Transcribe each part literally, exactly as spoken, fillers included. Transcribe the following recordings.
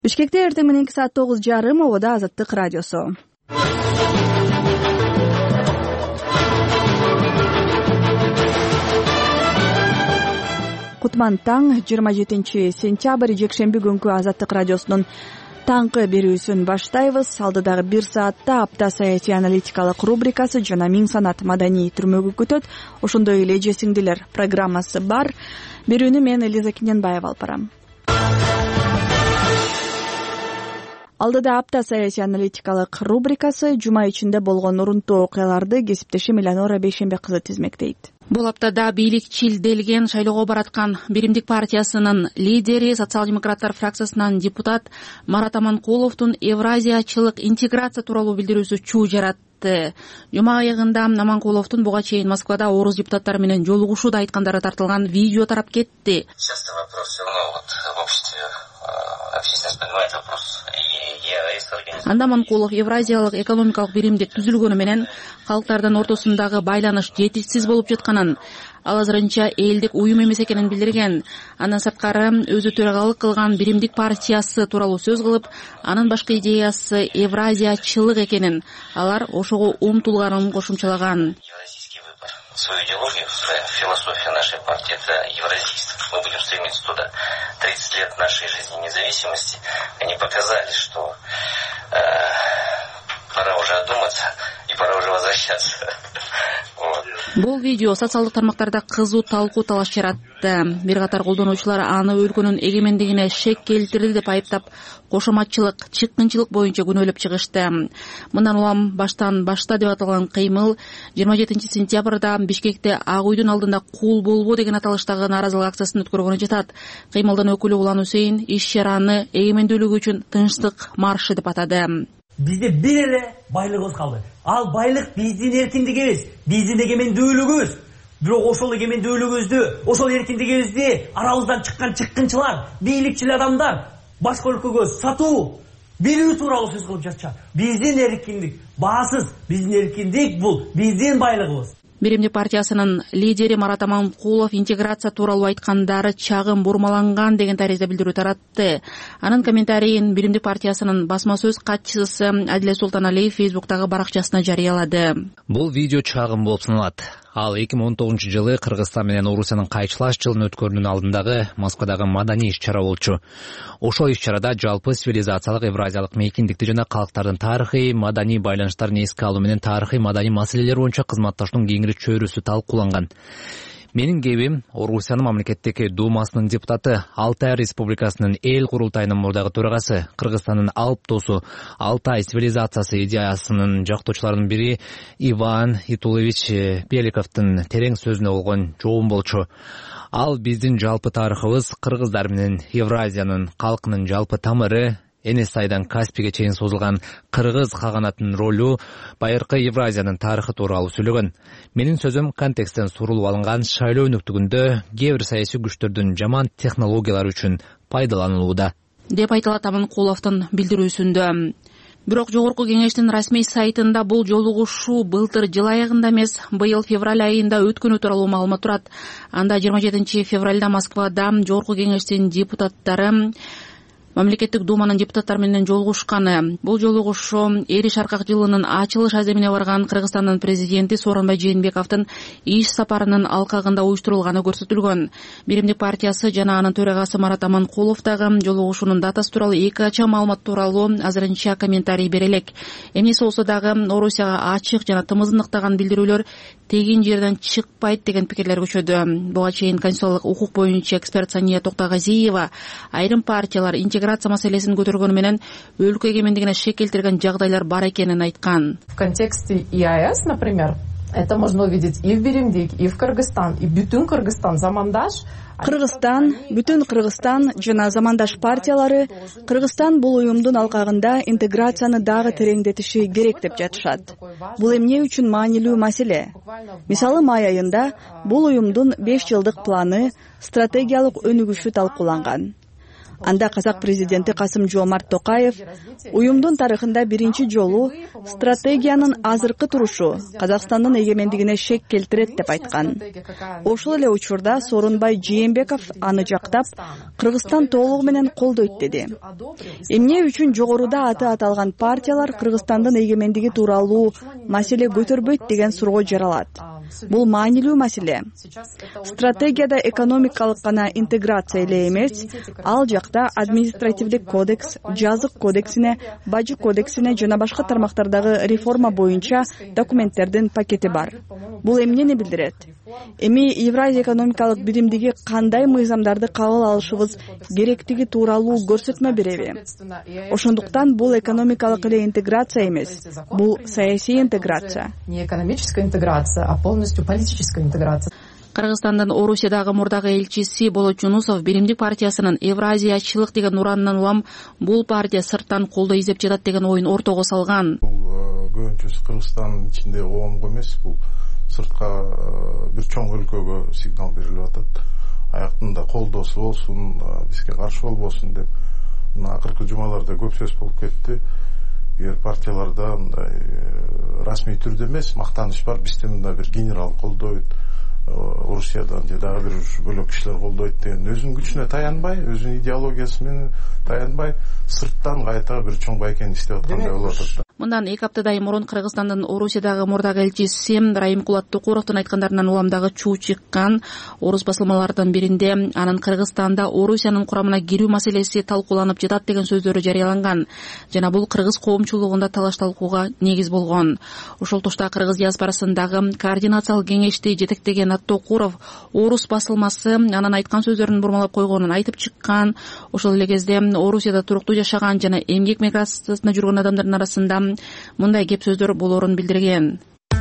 Бишкекте эртең мененки саат тогуз жарым обода Азаттык радиосу. Кутман таң жыйырма жетинчи сентябрь жекшемби күнкү Азаттык радиосунун таңкы берүүсүн баштайбыз. Алдыдагы бир саатта апта саясий аналитикалык рубрикасы жана Миң санат маданий түрмөгү күтөт. Ошондой эле жесиңдилер программасы бар. Берүүнү мен Элиза Кененбаева алып барам. Алдыда апта саясий аналитикалык рубрикасы жума ичинде болгон урунтуу окуяларды кесиптешим Элеонора Бейшембек кызы тизмектейт. Бул аптада бийликчилделген шайлоого бараткан Биримдик партиясынын лидери, социал-демократтар фракциясынан депутат Марат Аманкуловдун евразиячылык интеграция тууралуу билдирүүсү чуу жаратты. Жума аягында Аманкуловдун буга чейин Москвада орус депутаттары менен жолугушууда айткандары тартылган видео тарап кетти. Часто вопрос все равно вот в обществе общественность поднимает вопрос. Анда Аманкулов евразиялык экономикалык биримдик түзүлгөнү менен калктардын ортосундагы байланыш жетишсиз болуп жатканын, ал азырынча элдик уюм эмес экенин билдирген. Андан сырткары өзү төрагалык кылган Биримдик партиясы тууралуу сөз кылып, анын башкы идеясы евразиячылык экенин, алар ошого умтулганын кошумчалаган. Свою идеологию, свою философию нашей партии — это евразийство. Мы будем стремиться туда. тридцать лет нашей жизни независимости, они показали, что э, пора уже одуматься и пора уже возвращаться. Бул видео социалдык тармактарда кызуу талкуу талаш жаратты. Бир катар колдонуучулар аны өлкөнүн эгемендигине шек келтирди деп айыптап, кошоматчылык, чыккынчылык боюнча күнөөлөп чыгышты. Мындан улам баштан башта деп аталган кыймыл жыйырма жетинчи сентябрда Бишкекте Ак үйдүн алдында кул болбо деген аталыштагы нааразылык акциясын өткөргөнү жатат. Кыймылдын өкүлү Улан Усейн иш чараны эгемендүүлүк үчүн тынчтык маршы деп атады. Бизде бир эле байлыгыбыз калды. Ал байлык биздин эркиндигибиз, биздин эгемендүүлүгүбүз. Бирок ошол эгемендүүлүгүбүздү, ошол эркиндигибизди арабыздан чыккан чыккынчылар, бийликчил адамдар башка өлкөгө сатуу, берүү тууралуу сөз кылып жатышат. Биздин эркиндик баасыз, биздин эркиндик бул биздин байлыгыбыз. Биримдик партиясынын лидери Марат Аманкулов интеграция тууралуу айткандары чагым бурмаланган деген таризде билдирүү таратты. Анын комментарийин Биримдик партиясынын басма сөз катчысы Адилет Султаналиев Фейсбуктагы баракчасына жарыялады. Бул видео чагым болуп саналат. Ал эки миң он тогузунчу жылы Кыргызстан менен Орусиянын кайчылаш жылын өткөрүүнүн алдындагы Москвадагы маданий иш-чара болчу. Ошол иш-чарада жалпы цивилизациялык евразиялык мейкиндикти жана калктардын тарыхый маданий байланыштарын эске алуу менен тарыхый маданий маселелер боюнча кызматташуунун кеңири чөйрөсү талкууланган. Менин кебим Орусиянын мамлекеттик думасынын депутаты, Алтай Республикасынын эл курултайынын мурдагы төрагасы, Кыргызстандын алып досу, Алтай цивилизациясы идеясынын жактоочуларынын бири Иван Итулович Беликовдун терең сөзүнө болгон жообум болчу. Ал биздин жалпы тарыхыбыз, кыргыздар менен Евразиянын калкынын жалпы тамыры, Энес айдан Каспийге чейин созулган кыргыз каганатынын ролу, байыркы Евразиянын тарыхы тууралуу сүйлөгөн. Менин сөзүм контексттен сурулуп алынган шайлоо өнүктүгүндө кээ бир саясий күчтөрдүн жаман технологиялары үчүн пайдаланылууда деп айтылат Аманкуловдун билдирүүсүндө. Бирок жогорку кеңештин расмий сайтында бул жолугушуу былтыр жыл аягында эмес, быйыл февраль айында өткөнү тууралуу маалымат турат. Анда жыйырма жетинчи февралда Москвада жогорку кеңештин депутаттары Мамлекеттик думанын депутаттары менен жолугушканы. Бул жолугушуу Эри Шаркак жылынын ачылыш аземине барган Кыргызстандын президенти Сооронбай Жээнбековдун иш сапарынын алкагында уюштурулганы көрсөтүлгөн. Биримдик партиясы жана анын төрагасы Марат Аманкулов дагы жолугушуунун датасы тууралуу эки ача маалымат тууралуу азырынча комментарий бере элек. Эмнеси болсо дагы Орусияга ачык жана тымыздыктаган билдирүүлөр тегин жерден чыкпайт деген пикирлер көчөдү. Буга чейин конституциялык укук боюнча эксперт Сания Токтагазиева айрым партиялар интеграция маселесин көтөргөнү менен өлкө эгемендигине шек келтирген жагдайлар бар экенин айткан. В контексте ИАЭС, например, это можно увидеть и в Биримдик, и в Кыргызстан, и бүтүн Кыргызстан, Замандаш. Кыргызстан, бүтүн Кыргызстан жана Замандаш партиялары Кыргызстан бул уюмдун алкагында интеграцияны дагы тереңдетиши керек деп жатышат. Бул эмне үчүн маанилүү маселе? Мисалы, май айында бул уюмдун беш жылдык планы, стратегиялык өнүгүшү талкууланган. Анда казак президенти Касым Жомарт Токаев уюмдун тарыхында биринчи жолу стратегиянын азыркы турушу Казакстандын эгемендигине шек келтирет деп айткан. Ошол эле учурда Сооронбай Жээнбеков аны жактап, Кыргызстан толугу менен колдойт деди. Эмне үчүн жогоруда аты аталган партиялар Кыргызстандын эгемендиги тууралуу маселе көтөрбөйт деген суроо жаралат. Бул маанилүү маселе. Стратегияда экономикалык гана интеграция эле эмес, ал жакта административдик кодекс, жазык кодексине, бажы кодексине жана башка тармактардагы реформа боюнча документтердин пакети бар. Бул эмнени билдирет? Эми Евразия экономикалык биримдиги кандай мыйзамдарды кабыл алышыбыз керектиги тууралуу көрсөтмө береби? Ошондуктан бул экономикалык эле интеграция эмес, бул саясий интеграция. Не экономическая интеграция, а полностью политическая интеграция. Кыргызстандын Орусиядагы мурдагы элчиси Болот Жунусов Биримдик партиясынын Евразиячылык деген уранынан улам бул партия сырттан колдоо издеп жатат деген оюн ортого салган. Бул көбүнчөсү Кыргызстандын ичинде коомго эмес, бул сыртка бир чоң өлкөгө сигнал берилип атат. Аяктында колдоосу болсун, бизге каршы болбосун деп. Мына акыркы жумаларда көп сөз болуп кетти. Эгер партияларда мындай расмий түрдө эмес, мактаныш бар, бизде мында бир генерал колдойт, Орусиядан же дагы бир бөлөк кишилер колдойт деген өзүнүн күчүнө таянбай, өзүнүн идеологиясы менен таянбай, сырттан кайта бир чоң байкени иштеп аткандай болуп атат. Мындан эки аптадай мурун Кыргызстандын Орусиядагы мурдагы элчиси Райымкулат Токуровдун айткандарынан уламдагы чуу чыккан. Орус басылмаларынын биринде анын Кыргызстанда Орусиянын курамына кирүү маселеси талкууланып жатат деген сөздөрү жарыяланган жана бул кыргыз коомчулугунда талаш талкууга негиз болгон. Ошол тушта кыргыз диаспорасындагы координациялык кеңешти жетектеген Токуров Орус басылмасы анын айткан сөздөрүн бурмалап койгонун айтып чыккан. Ошол эле кезде Орусияда туруктуу жашаган жана эмгек миграциясында жүргөн адамдардын арасында мындай кеп сөздөр болоорун билдирген.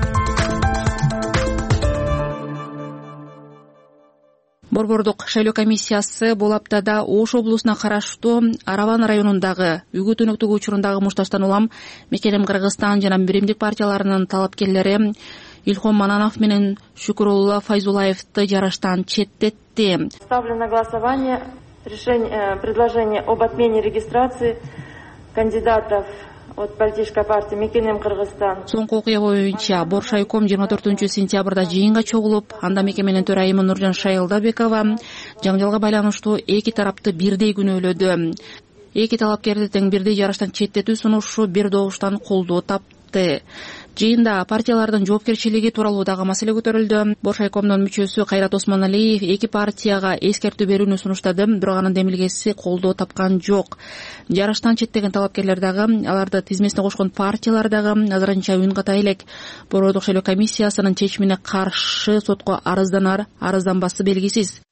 Борбордук шайлоо комиссиясы бул аптада Ош облусуна караштуу Араван районундагы үгүт өнөктүгү учурундагы мушташтан улам Мекенем Кыргызстан жана Биримдик партияларынын талапкерлери Илхом Мананов менен Шүкүрулла Файзулаевди жараштан четтетти. Ставлю на голосование решение, предложение об отмене регистрации кандидатов от политической партии Мекенем Кыргызстан. Соңку окуя боюнча Боршайком жыйырма төртүнчү сентябрда жыйынга чогулуп, анда мекеменин төрайымы Нуржан Шайылдабекова жаңжалга байланыштуу эки тарапты бирдей күнөөлөдү. Эки талапкерди тең бирдей жараштан четтетүү сунушу бир добуштан колдоо тапты. Жыйында партиялардын жоопкерчилиги тууралуу дагы маселе көтөрүлдү. Боршайкомдун мүчөсү Кайрат Осмоналиев эки партияга эскертүү берүүнү сунуштады, бирок анын демилгеси колдоо тапкан жок. Жараштан четтеген талапкерлер дагы, аларды тизмесине кошкон партиялар дагы азырынча үн ката элек. Борбордук шайлоо комиссиясынын чечимине каршы сотко арызданар, арызданбасы белгисиз.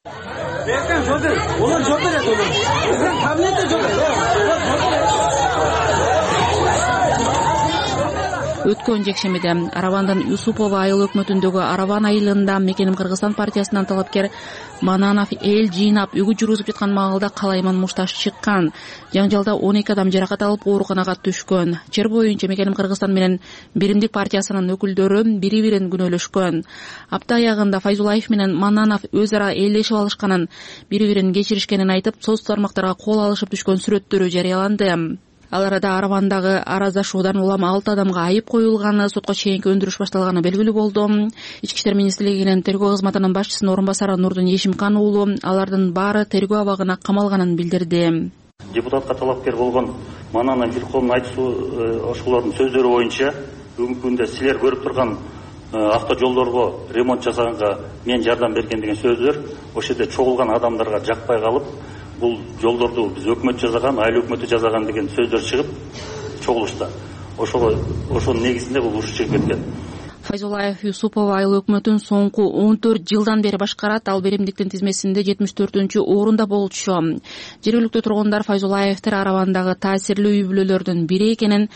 Өткөн жекшемиде Аравандын Юсупова айыл өкмөтүндөгү Араван айылында Мекенем Кыргызстан партиясынан талапкер Мананов эл жыйнап үгүт жүргүзүп жаткан маалда калайман мушташ чыккан. Жаңжалда он эки адам жаракат алып ооруканага түшкөн. Чер боюнча Мекенем Кыргызстан менен Биримдик партиясынын өкүлдөрү бири-бирин күнөөлөшкөн. Апта аягында Файзулаев менен Мананов өз ара элдешип алышканын, бири-бирин кечиришкенин айтып, соц тармактарга кол алышып түшкөн сүрөттөрү жарыяланды. Ал арада Аравандагы араздашуудан улам алты адамга айып коюлганы, сотко чейинки өндүрүш башталганы белгилүү болду. Ички иштер министрлигинин тергөө кызматынын башчысынын орун басары Нурдун Ешимкан уулу алардын баары тергөө абагына камалганын билдирди. Депутатка талапкер болгон Мананов Илхомдун айтуусу, ошолордун сөздөрү боюнча бүгүнкү күндө силер көрүп турган автожолдорго ремонт жасаганга мен жардам берген деген сөздөр ошол жерде чогулган адамдарга жакпай калып, бул жолдорду биз өкмөт жасаган, айыл өкмөтү жасаган деген сөздөр чыгып чогулушта. Ошол ошонун негизинде бул уруш чыгып кеткен. Файзулаев Юсупова айыл өкмөтүн соңку он төрт жылдан бери башкарат. Ал Биримдиктин тизмесинде жетимиш төртүнчү орунда болчу. Жергиликтүү тургундар Файзулаевтер Аравандагы таасирлүү үй бүлөлөрдүн бири экенин,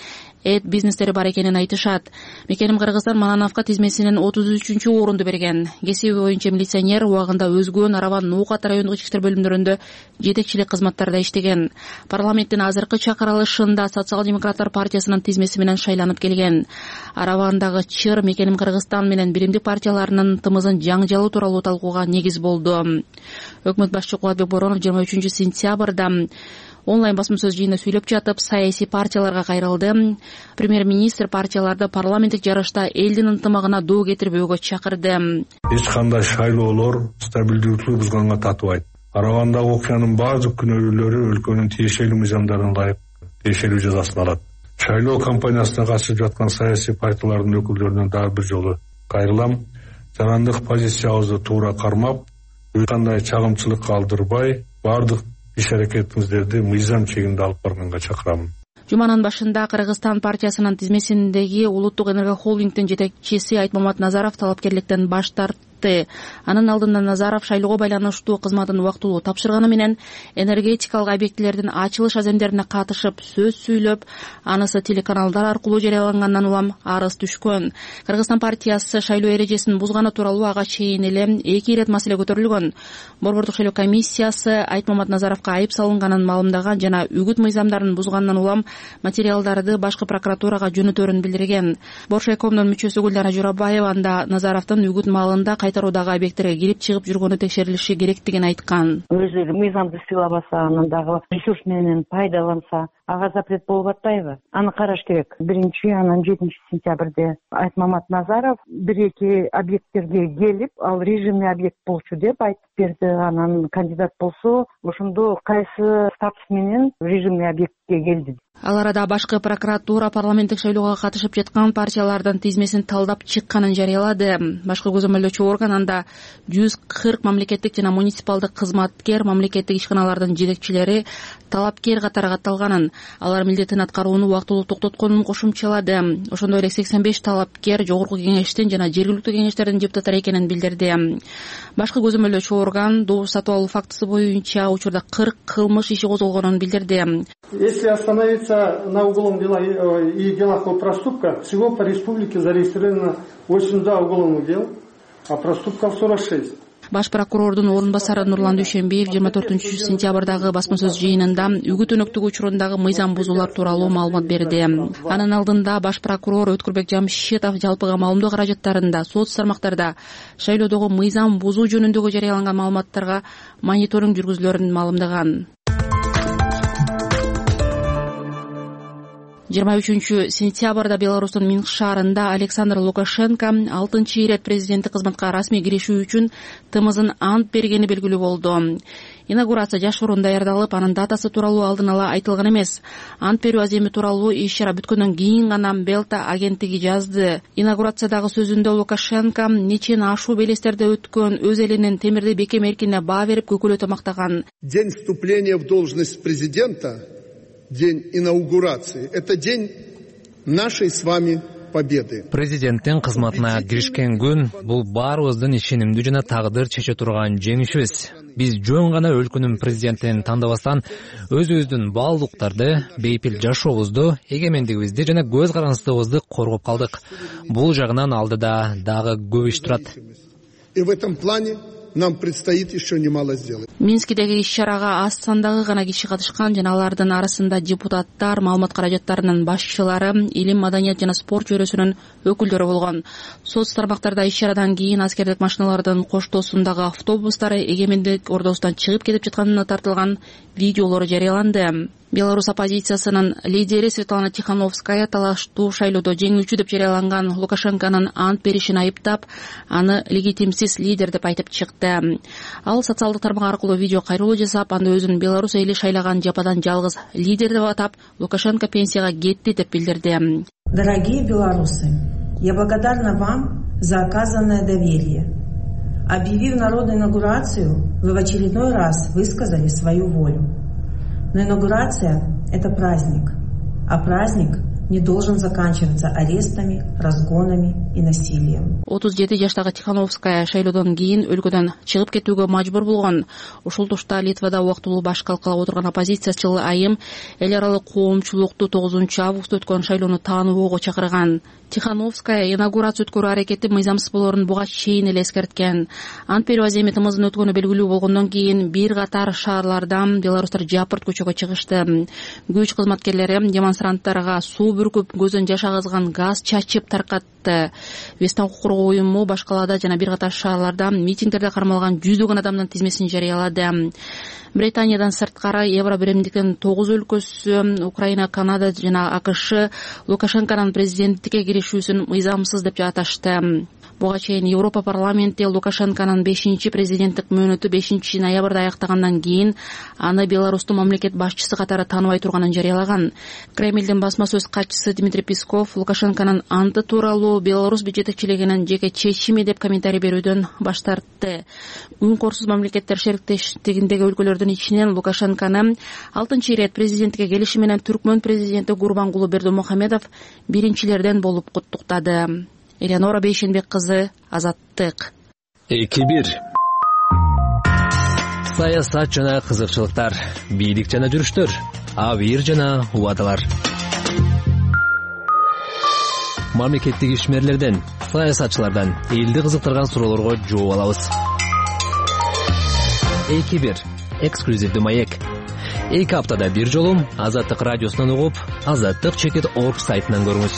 эд бизнестери бар экенин айтышат. Мекеним Кыргызстан Манановго тизмесинен отуз үчүнчү орунду берген. Кесиби боюнча милиционер убагында Өзгөн, Нараван, Нуукат райондук ички иштер бөлүмдөрүндө жетекчилик кызматтарда иштеген. Парламенттин азыркы чакырылышында Социал-демократтар партиясынын тизмеси менен шайланып келген. Аравандагы чыр Мекеним Кыргызстан менен Биримдик партияларынын тымызын жаңжалуу тууралуу талкууга негиз болду. Өкмөт башчы Кубатбек Боронов жыйырма үчүнчү сентябрда онлайн басма сөз жыйынында сүйлөп жатып, саясий партияларга кайрылды. Премьер-министр партияларды парламенттик жарышта элдин ынтымагына доо кетирбөөгө чакырды. Эч кандай шайлоолор стабилдүүлүктү бузганга татыбайт. Аравандагы окуянын баардык күнөөлүүлөрү өлкөнүн тиешелүү мыйзамдарына ылайык тиешелүү жазасын алат. Шайлоо кампаниясына катышып жаткан саясий партиялардын өкүлдөрүнө дагы бир жолу кайрылам. Жарандык позициябызды туура кармап, эч кандай чагымчылык калтырбай, баардык иш-аракетиңиздерди мыйзам чегинде алып барганга чакырамын. Жуманын башында Кыргызстан партиясынын тизмесиндеги Улуттук энерго холдингдин жетекчиси Айтмамат Назаров талапкерликтен баш тартты. Анын алдында Назаров шайлоого байланыштуу кызматын убактылуу тапшырганы менен энергетикалык объектилердин ачылыш аземдерине катышып сөз сүйлөп, анысы телеканалдар аркылуу жарыялангандан улам арыз түшкөн. Кыргызстан партиясы шайлоо эрежесин бузганы тууралуу ага чейин эле эки ирет маселе көтөрүлгөн. Борбордук шайлоо комиссиясы Айтмамат Назаровго айып салынганын маалымдаган жана үгүт мыйзамдарын бузгандан улам материалдарды башкы прокуратурага жөнөтөрүн билдирген. Боршайкомдун мүчөсү Гүлдана Журабаева анда Назаровдун үгүт маалында кайтаруудагы объекттерге кирип чыгып жүргөнү текшерилиши керектигин айткан. Өзү мыйзамды сыйлабаса, анан дагы ресурс менен пайдаланса, ага запрет болуп атпайбы? Аны караш керек. Биринчи, анан жетинчи сентябрде Айтмамат Назаров бир-эки объекттерге келип, ал режимный объект болчу деп айтып берди. Анан кандидат болсо, ошондо кайсы статус менен режимный объектке келди. Ал арада башкы прокуратура парламенттик шайлоого катышып жаткан партиялардын тизмесин талдап чыкканын жарыялады. Башкы көзөмөлдөөчү орган анда жүз кырк мамлекеттик жана муниципалдык кызматкер, мамлекеттик ишканалардын жетекчилери талапкер катары катталганын, алар милдетин аткарууну убактылуу токтотконун кошумчалады. Ошондой эле сексен беш талапкер жогорку кеңештин жана жергиликтүү кеңештердин депутаттары экенин билдирди. Башкы көзөмөлдөөчү орган добуш сатып алуу фактысы боюнча учурда кырк кылмыш иши козголгонун билдирди. Если остановиться на уголовном деле и делах о проступках, всего по республике зарегистрировано восемьдесят два уголовных дел, а проступков сорок шесть. Баш прокурордун орун басары Нурлан Дүйшөнбиев жыйырма төртүнчү сентябрдагы басма сөз жыйынында үгүт өнөктүгү учурундагы мыйзам бузуулар тууралуу маалымат берди. Анын алдында баш прокурор Өткүрбек Жамшитов жалпыга маалымдоо каражаттарында, соц тармактарда шайлоодогу мыйзам бузуу жөнүндөгү жарыяланган маалыматтарга мониторинг жүргүзүлөрүн маалымдаган. жыйырма үчүнчү сентябрда Беларустун Минск шаарында Александр Лукашенко алтынчы ирет президенттик кызматка расмий киришүү үчүн тымызын ант бергени белгилүү болду. Инаугурация жашыруун даярдалып, анын датасы тууралуу алдын ала айтылган эмес. Ант берүү аземи тууралуу иш-чара бүткөндөн кийин гана Белта агенттиги жазды. Инаугурациядагы сөзүндө Лукашенко нечен ашуу белестерде өткөн өз элинин темирди бекем эркине баа берип көкөлөтө мактаган. День вступления в должность президента, день инаугурации, это день нашей с вами победы. Президенттин кызматына киришкен күн бул баарыбыздын ишенимдүү жана тагдыр чече турган жеңишибиз. Биз жөн гана өлкөнүн президентин тандабастан өзүбүздүн баалуулуктарды, бейпил жашообузду, эгемендигибизди жана көз карандысыбызды коргоп калдык. Бул жагынан алдыда дагы көп иш турат. И в этом плане нам предстоит еще немало сделать. Минскидеги иш-чарага аз сандагы гана киши катышкан жана алардын арасында депутаттар, маалымат каражаттарынын башчылары, илим, маданият жана спорт чөйрөсүнүн өкүлдөрү болгон. Соц тармактарда иш-чарадан кийин аскердик машиналардын коштоосундагы автобустары эгемендик ордосунан чыгып кетип жатканына тартылган видеолор жарыяланды. Беларусь оппозициясынын лидери Светлана Тихановская талаштуу шайлоодо жеңүүчү деп жарыяланган Лукашенконун ант беришин айыптап, аны легитимсиз лидер деп айтып чыкты. Ал социалдык тармак аркылуу видео кайрылуу жасап, анда өзүн Беларусь эли шайлаган жападан жалгыз лидер деп атап, Лукашенко пенсияга кетти деп билдирди. Дорогие белорусы, я благодарна вам за оказанное доверие. Объявив народную инаугурацию, вы в очередной раз высказали свою волю. Но инаугурация – это праздник, а праздник не должен заканчиваться арестами, разгонами и насилием. отуз жети жаштагы Тихановская шайлоодон кийин өлкөдөн чыгып кетүүгө мажбур болгон. Ушул тушта Литвада убактылуу баш калкалап отурган оппозициячыл айым эл аралык коомчулукту тогузунчу августта өткөн шайлоону тааныбоого чакырган. Тихановская инаугурация өткөрүү аракети мыйзамсыз болоорун буга чейин эле эскерткен. Ант берүү азиметимиздин өткөнү белгилүү болгондон кийин бир катар шаарлардан белорустар жапырт көчөгө чыгышты. Күч кызматкерлери демонстранттарга суу бүркүп, көзөн жаш агызган газ чачып таркатты. Вестан укук коргоо уюму баш калаада жана бир катар шаарларда митингдерде кармалган жүздөгөн адамдын тизмесин жарыялады. Британиядан сырткары Евро биримдиктин тогуз өлкөсү Украина, Канада жана АКШ Лукашенконун президенттикке киришүүсүн мыйзамсыз деп аташты. Буга чейин Европа парламенти Лукашенконун бешинчи президенттик мөөнөтү бешинчи ноябрда аяктагандан кийин аны Беларустун мамлекет башчысы катары тааныбай турганын жарыялаган. Кремлдин басма сөз катчысы Дмитрий Песков Лукашенконун анты тууралуу Беларусь жетекчилигинин жеке чечими деп комментарий берүүдөн баш тартты. Үн корсуз мамлекеттер шериктештигиндеги өлкөлөрдүн ичинен Лукашенкону алтынчы ирет президенттикке келиши менен Түркмөн президенти Гурбангулы Бердимухамедов биринчилерден болуп куттуктады. Элеонора Бейшенбек кызы, Азаттык. эки бир Саясат жана кызыкчылыктар, бийлик жана жүрүштөр, абийир жана убадалар. Мамлекеттик ишмерлерден, саясатчылардан элди кызыктырган суроолорго жооп алабыз. эки бир эксклюзивдүү маек. Эки аптада бир жолу Азаттык радиосунан угуп, азаттык чекит точка орг сайтынан көрүңүз.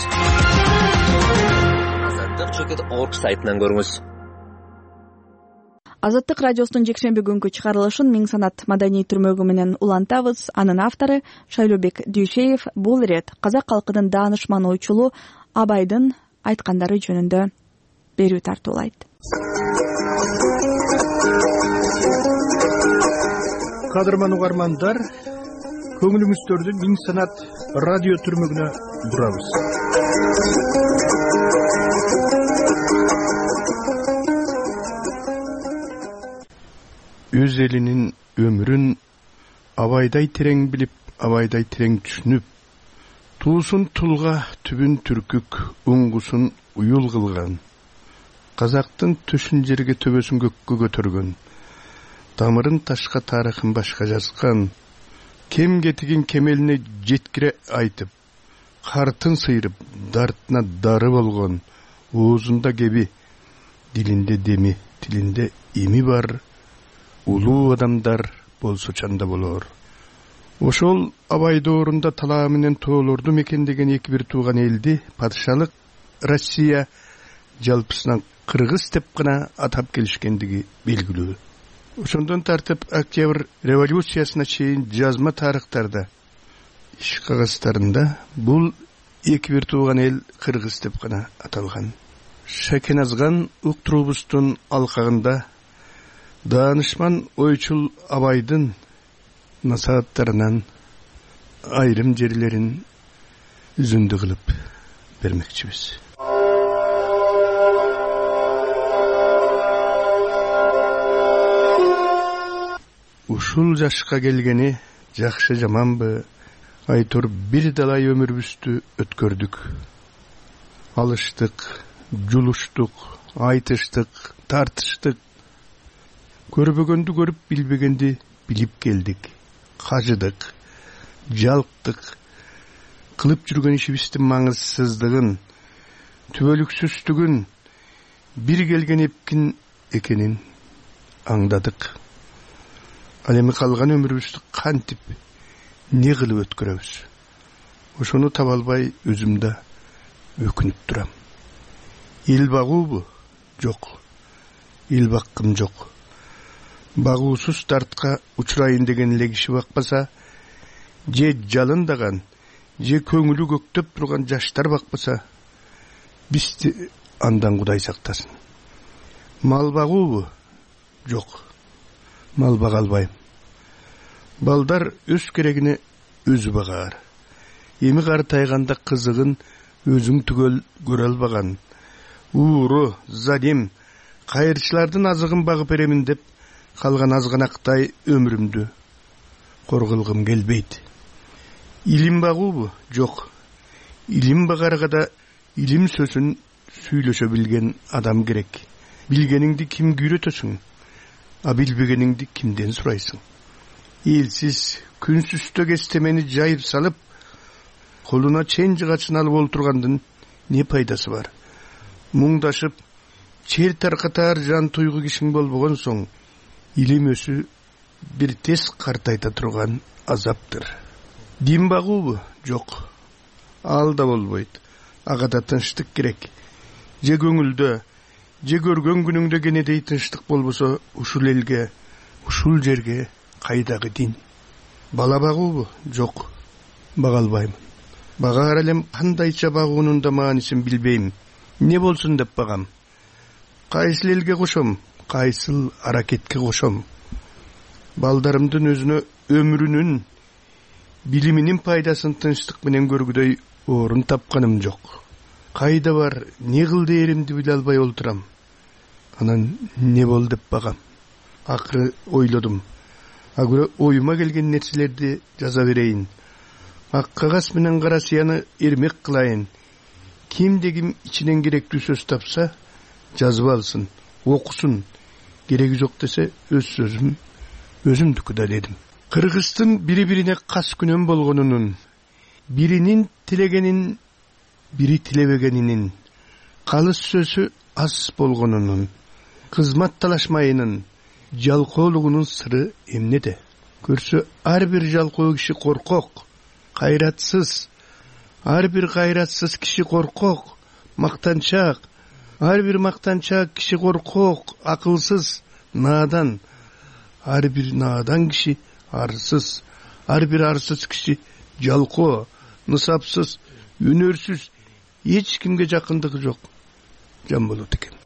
азаттык чекит точка орг сайтынан көрүңүз. Азаттык радиосунун жекшемби күнкү чыгарылышын Миң санат маданий түрмөгү менен улантабыз. Анын автору Шайлообек Дүйшеев бул ирет казак калкынын даанышман ойчулу Абайдын айткандары жөнүндө берүү тартуулайт. Кадырман угармандар, көңүлүңүздөрдү Миң санат радио түрмөгүнө бурабыз. Өз элинин өмүрүн абайдай терең билип, абайдай терең түшүнүп, туусун тулга, түбүн түркүк, уңгусун уюл кылган, казактын төшүн жерге төбөсүн көккө көтөргөн, тамырын ташка тарыхын башка жазган, кем кетигин кемелине жеткире айтып, картын сыйрып, дартына дары болгон, оозунда кеби, дилинде деми, тилинде эми бар, улуу адамдар болсо чанда болор. Ошол Абай доорунда талаа менен тоолорду мекендеген эки бир тууган элди падышалык Россия жалпысынан кыргыз деп гана атап келишкендиги белгилүү. Ошондон тартып Октябрь революциясына чейин жазма тарыхтарда, иш кагаздарында бул эки бир тууган эл кыргыз деп гана аталган. Шакеназган уктурубуздун алкагында даанышман ойчул Абайдын насааттарынан айрым жерлерин үзүндү кылып бермекчибиз. Ушул жашка келгени жакшы жаманбы, айтор бир далай өмүрүбүздү өткөрдүк. Алыштык, жулуштук, айтыштык, тартыштык. Көрбөгөндү көрүп, билбегенди билип келдик. Кажыдык, жалктык, кылып жүргөн ишибиздин маңызсыздыгын, түбөлүксүздүгүн, бир келген эпкин экенин аңдадык. Ал эми калган өмүрүбүздү кантип, не кылып өткөрөбүз? Ошону таба албай өзүмдө өкүнүп турам. Эл багуубу? Жок. Эл баккым жок. Багуусуз дартка учурайын деген эле киши бакпаса, же жалындаган, же көңүлү көктөп турган жаштар бакпаса, бизди андан Кудай сактасын. Мал багуубу? Жок. Мал бага албайм. Балдар өз керегине өзү багаар. Эми картайганда кызыгын өзүң түгөл көрө албаган, ууру, задим, кайырчылардын азыгын багып беремин деп калган азганактай өмүрүмдү корголгум келбейт. Илим багуубу? Жок. илим багаргада илим сөзүн сүйлөшө билген адам керек. Билгениңди кимге үйрөтөсүң, а билбегениңди кимден сурайсың? Элсиз, күнсүздө кестемени жайып салып, колуна чен жыгачын алып олтургандын не пайдасы бар? Муңдашып, чер таркатар жан туйгу кишиң болбогон соң, илим өсү бир тез картайта турган азаптыр. Дин багуубу? Жок. Ал да болбойт. Ага да тынчтык керек. Же көңүлдө, же көргөн күнүңдө кенедей тынчтык болбосо, ушул элге, ушул жерге кайдагы дин? Бала багуубу? Жок. Бага албаймын. Багаар элем кандайча багуунун да маанисин билбейм. Не болсун деп багам. Кайсыл элге кошом, кайсыл аракетке кошом. Балдарымдын өзүнө өмүрүнүн, билиминин пайдасын тынчтык менен көргүдөй орун тапканым жок. Кайда бар, не кылды эримди биле албай олтурам. Анан не бол деп багам. Акыры ойлодум. Агыра оюма келген нерселерди жаза берейин. Ак кагаз менен кара сыяны эрмек кылайын. Кимде ким ичинен керектүү сөз тапса, жазып алсын, окусун. Кереги жок десе, өз сөзүм өзүмдүкү да дедим. Кыргыздын бири-бирине кас күнөн болгонунун, биринин тилегенин, бири тилебегенинин, калыс сөзү аз болгонунун, кызмат талашмайынын, жалкоолугунун сыры эмнеде? Көрсө, ар бир жалкоо киши коркок, кайратсыз, ар бир кайратсыз киши коркок, мактанчак, ар бир мактанчак киши коркок, акылсыз, наадан, ар бир наадан киши арсыз, ар бир арсыз киши жалкоо, нысапсыз, үнөрсүз, эч кимге жакындыгы жок жан болот экен.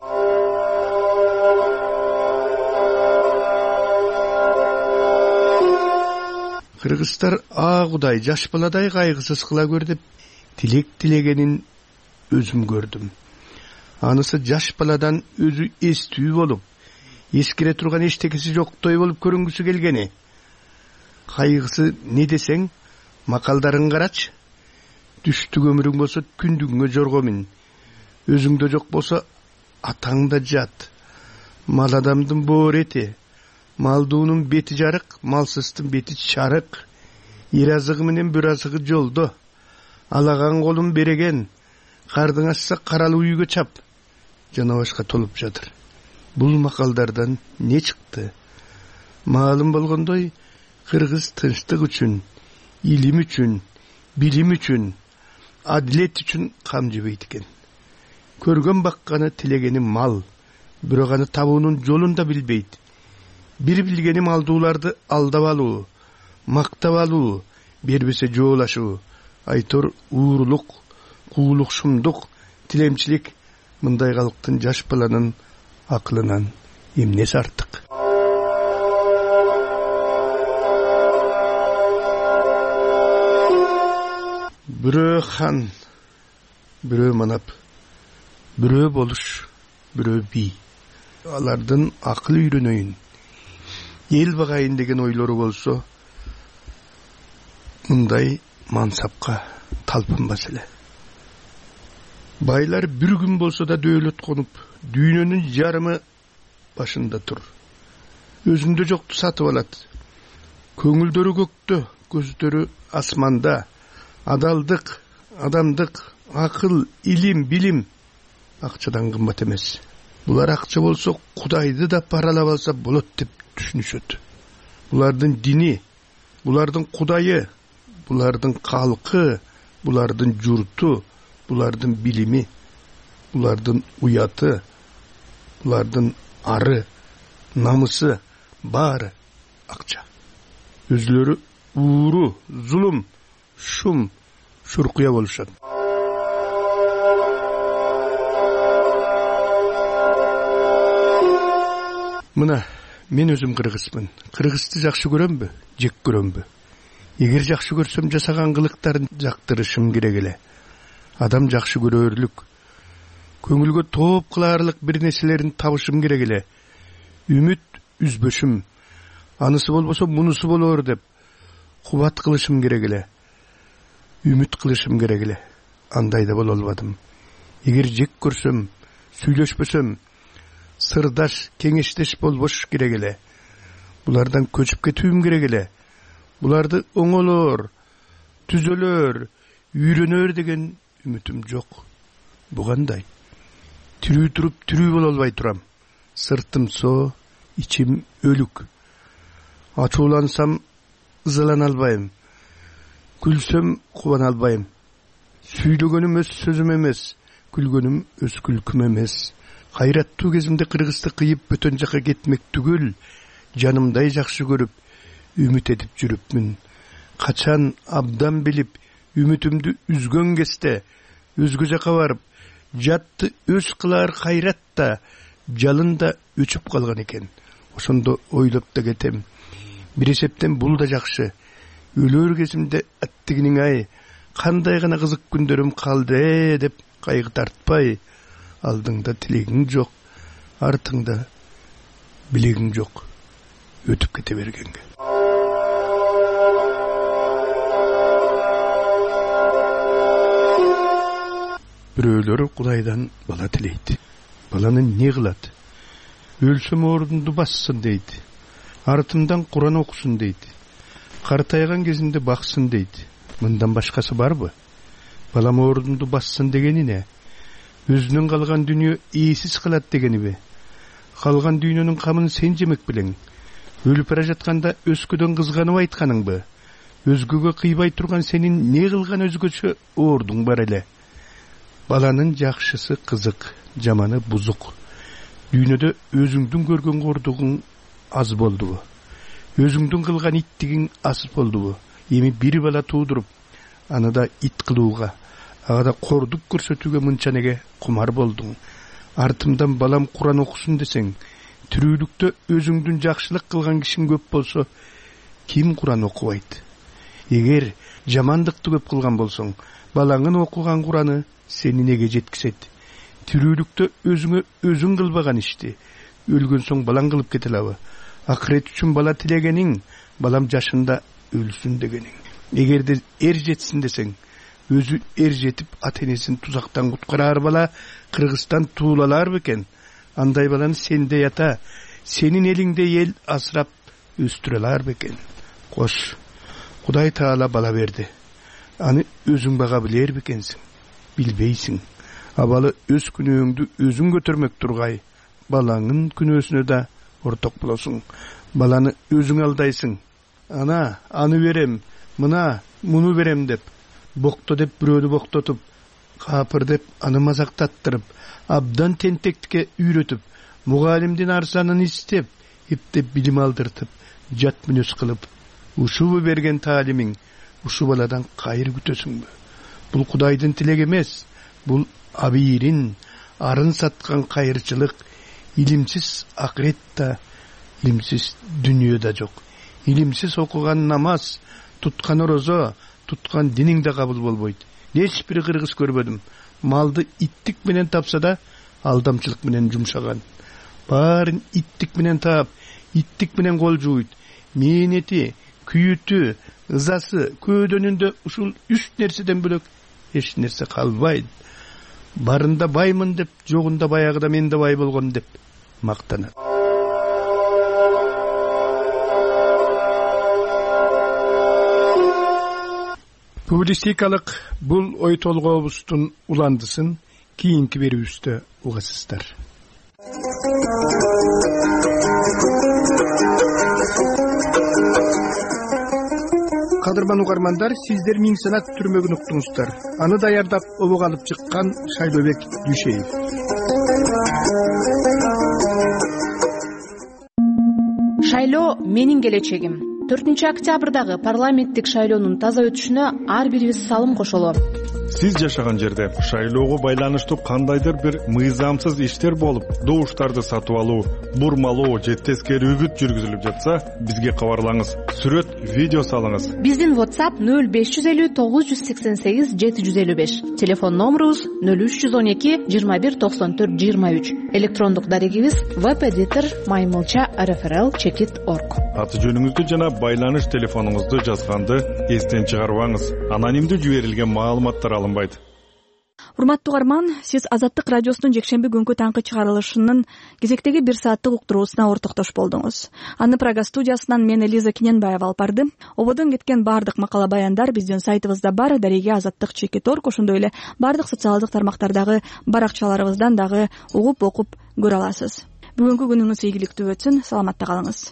Кыргыздар а Кудай жаш баладай кайгысыз кыла көр деп тилек тилегенин өзүм көрдүм. Анысы жаш баладан өзү эстүү болуп, эскере турган эчтекеси жоктой болуп көрүнгүсү келгени. Кайгысы не десең, макалдарын карачы. Түштүк өмүрүң болсо күндүгүңө жорго мин. Өзүңдө жок болсо атаңда жат. Мал адамдын боор эти, малдуунун бети жарык, малсыздын бети чарык. Ир азыгы менен бир азыгы жолдо. Алаган колун береген, кардың ачса каралуу үйгө чап. Жана башка толуп жатыр. Бул макалдардан не чыкты? Маалым болгондой, кыргыз тынчтык үчүн, илим үчүн, билим үчүн, адилет үчүн кам жебейт экен. Көргөн бакканы тилегени мал, бирок аны табуунун жолун да билбейт. Бир билгени малдууларды алдап алуу, мактап алуу, бербесе жоолашуу, айтор уурулук, куулукшумдук, тилемчилик. Мындай калктын жаш баланын акылынан эмнеси артык? Бирөө хан, бирөө манап, бирөө болуш, бирөө бий. Алардын акыл үйрөнөйүн, эл багайын деген ойлору болсо, мындай мансапка талпынбас эле. Байлар бир күн болсо да дөөлөт конуп, дүйнөнүн жарымы башында тур. Өзүндө жокту сатып алат. Көңүлдөрү көктө, көздөрү асманда. Адалдык, адамдык, акыл, илим, билим акчадан кымбат эмес. Булар акча болсо Кудайды да паралап алса болот деп түшүнүшөт. Булардын дини, булардын Кудайы, булардын калкы, булардын журту, булардын билими, булардын уяты, булардын ары, намысы, баары акча. Өзлөрү ууру, зулум, шум, шуркуя болушат. Мына, мен өзүм кыргызмын. Кыргызды жакшы көрөмбү, жек көрөмбү? Эгер жакшы көрсөм, жасаган кылыктарын жактырышым керек эле. Адам жакшы көрөрлүк, көңүлгө тооп кылаарлык бир нерселерин табышым керек эле. Үмүт үзбөшүм, анысы болбосо мунусу болор деп кубат кылышым керек эле. Үмүт кылышым керек эле. андай да боло албадым. Эгер жек көрсөм, сүйлөшпөсөм, сырдаш, кеңештеш болбош керек эле. Булардан көчүп кетүүм керек эле. Буларды оңолор, түзөлөр, үйрөнөр деген үмүтүм жок. Бугандай. Тирүү туруп тирүү боло албай турам. Сыртым со, ичим өлүк. Ачуулансам ызалана албайм. Күлсөм кубана албайм. Сүйлөгөнүм өз сөзүм эмес, күлгөнүм өз күлкүм эмес. Кайраттуу кезимде кыргызды кыйып бөтөн жака кетмек түгүл, жанымдай жакшы көрүп, үмүт этип жүрүпмүн. Качан абдан билип, үмүтүмдү үзгөн кезде, өзгө жака барып, жатты өз кылар кайратта, жалында өчүп калган экен. Ошондо ойлоп да кетем. Бир эсептен бул да жакшы. Өлөр кезимде аттигиниң ай, кандай гана кызык күндөрүм калды деп кайгы тартпай, алдыңда тилегиң жок, артыңда билегиң жок, өтүп кете бергенге. Бирөөлөр Кудайдан бала тилейт. Баланы не кылат? Өлсөм ордунду бассын дейт. Артымдан Куран окусун дейт. Картайган кезинде баксын дейт. Мындан башкасы барбы? Балам ордунду бассын дегени не? Өзүнүн калган дүйнө ээсиз кылат дегенби? Калган дүйнөнүн камын сен жемек белең. Өлүп бара жатканда өскөдөн кызганып айтканыңбы? Өзгөгө кыйбай турган сенин не кылган өзгөчө ордуң бар эле? Баланын жакшысы кызык, жаманы бузук. Дүйнөдө өзүңдүн көргөн кордугуң аз болдубу? Өзүңдүн кылган иттигиң аз болдубу? Эми бир бала туудуруп, аны да ит кылууга, ага да кордук көрсөтүүгө мынчанеге кумар болдуң. Артымдан балам Куран окусун десең, тирүүлүктө өзүңдүн жакшылык кылган кишиң көп болсо, ким Куран окубайт? Эгер жамандыкты көп кылган болсоң, балаңын окуган Кураны сени неге жеткизет? Тирүүлүктө өзүңө өзүң кылбаган ишти өлгөн соң балаң кылып кете алабы? Акырет үчүн бала тилегениң, балам жашында өлсүн дегениң. Эгерде эр жетсин десең, өзү эр жетип ата-энесин тузактан куткарар бала Кыргызстан туулалар бекен? Андай баланы сенде ята, сенин элиңде эл асырап өстүрөлөр бекен? Кош, Кудай Таала бала берди. Аны өзүң бага билер бекенсиң? Билбейсиң. Абалы өз күнөөңдү өзүң көтөрмөк тургай, балаңын күнөөсүнө да орток болосуң. Баланы өзүң алдайсың. Ана, аны берем, мына, муну берем деп, бокто деп бирөөнү боктотуп, капыр деп аны мазактаттырып, абдан тентектикке үйрөтүп, мугалимдин арзанын истеп, эптеп билим алдыртып, жат мүнөз кылып, ушубу берген таалимиң, ушу баладан кайыр күтөсүңбү? Бул Кудайдын тилеги эмес, бул абийирин, арын саткан кайырчылык. Илимсиз акыретта, илимсиз дүйнөдө жок. Илимсиз окуган намаз, туткан орозо, туткан диниң да кабыл болбойт. Эч бир кыргыз көрбөдүм. Малды иттик менен тапса да, алдамчылык менен жумшаган. Баарын иттик менен таап, иттик менен кол жууйт. Мээнети, күйүтү, ызасы, көөдөнүндө ушул үч нерседен бөлөк эч нерсе калбайт. Барында баймын деп, жогунда баягыда мен да бай болгон деп мактанат. Публистикалык бул ой толгообуздун уландысын кийинки берүүбүздө угасыздар. Кадырман угармандар, сиздер Миң Санат түрмөгүн уктуңуздар. Аны даярдап обого алып чыккан Шайлообек Дүйшеев. Шайлоо менин келечегим. төртүнчү октябрдагы парламенттик шайлоонун таза өтүшүнө ар бирибиз салым кошолу. Сиз жашаган жерде шайлоого байланыштуу кандайдыр бир мыйзамсыз иштер болуп, добуштарды сатып алуу, бурмалоо же тескери үгүт жүргүзүлүп жатса, бизге кабарлаңыз. Сүрөт, видео салыңыз. Биздин WhatsApp нөл беш жүз элүү тогуз жүз сексен сегиз жети жүз элүү беш. Телефон номерубуз нөл үч жүз он эки жыйырма бир токсон төрт жыйырма үч. Электрондук дарегибиз webeditor маймылча эр эф эр эл чекит точка орг. Аты жөнүңүздү жана байланыш телефонуңузду жазганды эстен чыгарбаңыз. Анонимдүү жиберилген маалыматтар алынбайт. урматтуу угарман, сиз Азаттык радиосунун жекшемби күнкү таңкы чыгарылышынын кезектеги бир сааттык уктуруусуна ортоктош болдуңуз. Аны Прага студиясынан мен Элиза Кененбаева алып барды. Ободон кеткен бардык макала баяндар биздин сайтыбызда бар, дареге азаттык чекит точка орг, ошондой эле бардык социалдык тармактардагы баракчаларыбыздан дагы угуп окуп көрө аласыз. Бүгүнкү күнүңүз ийгиликтүү өтсүн, саламатта калыңыз.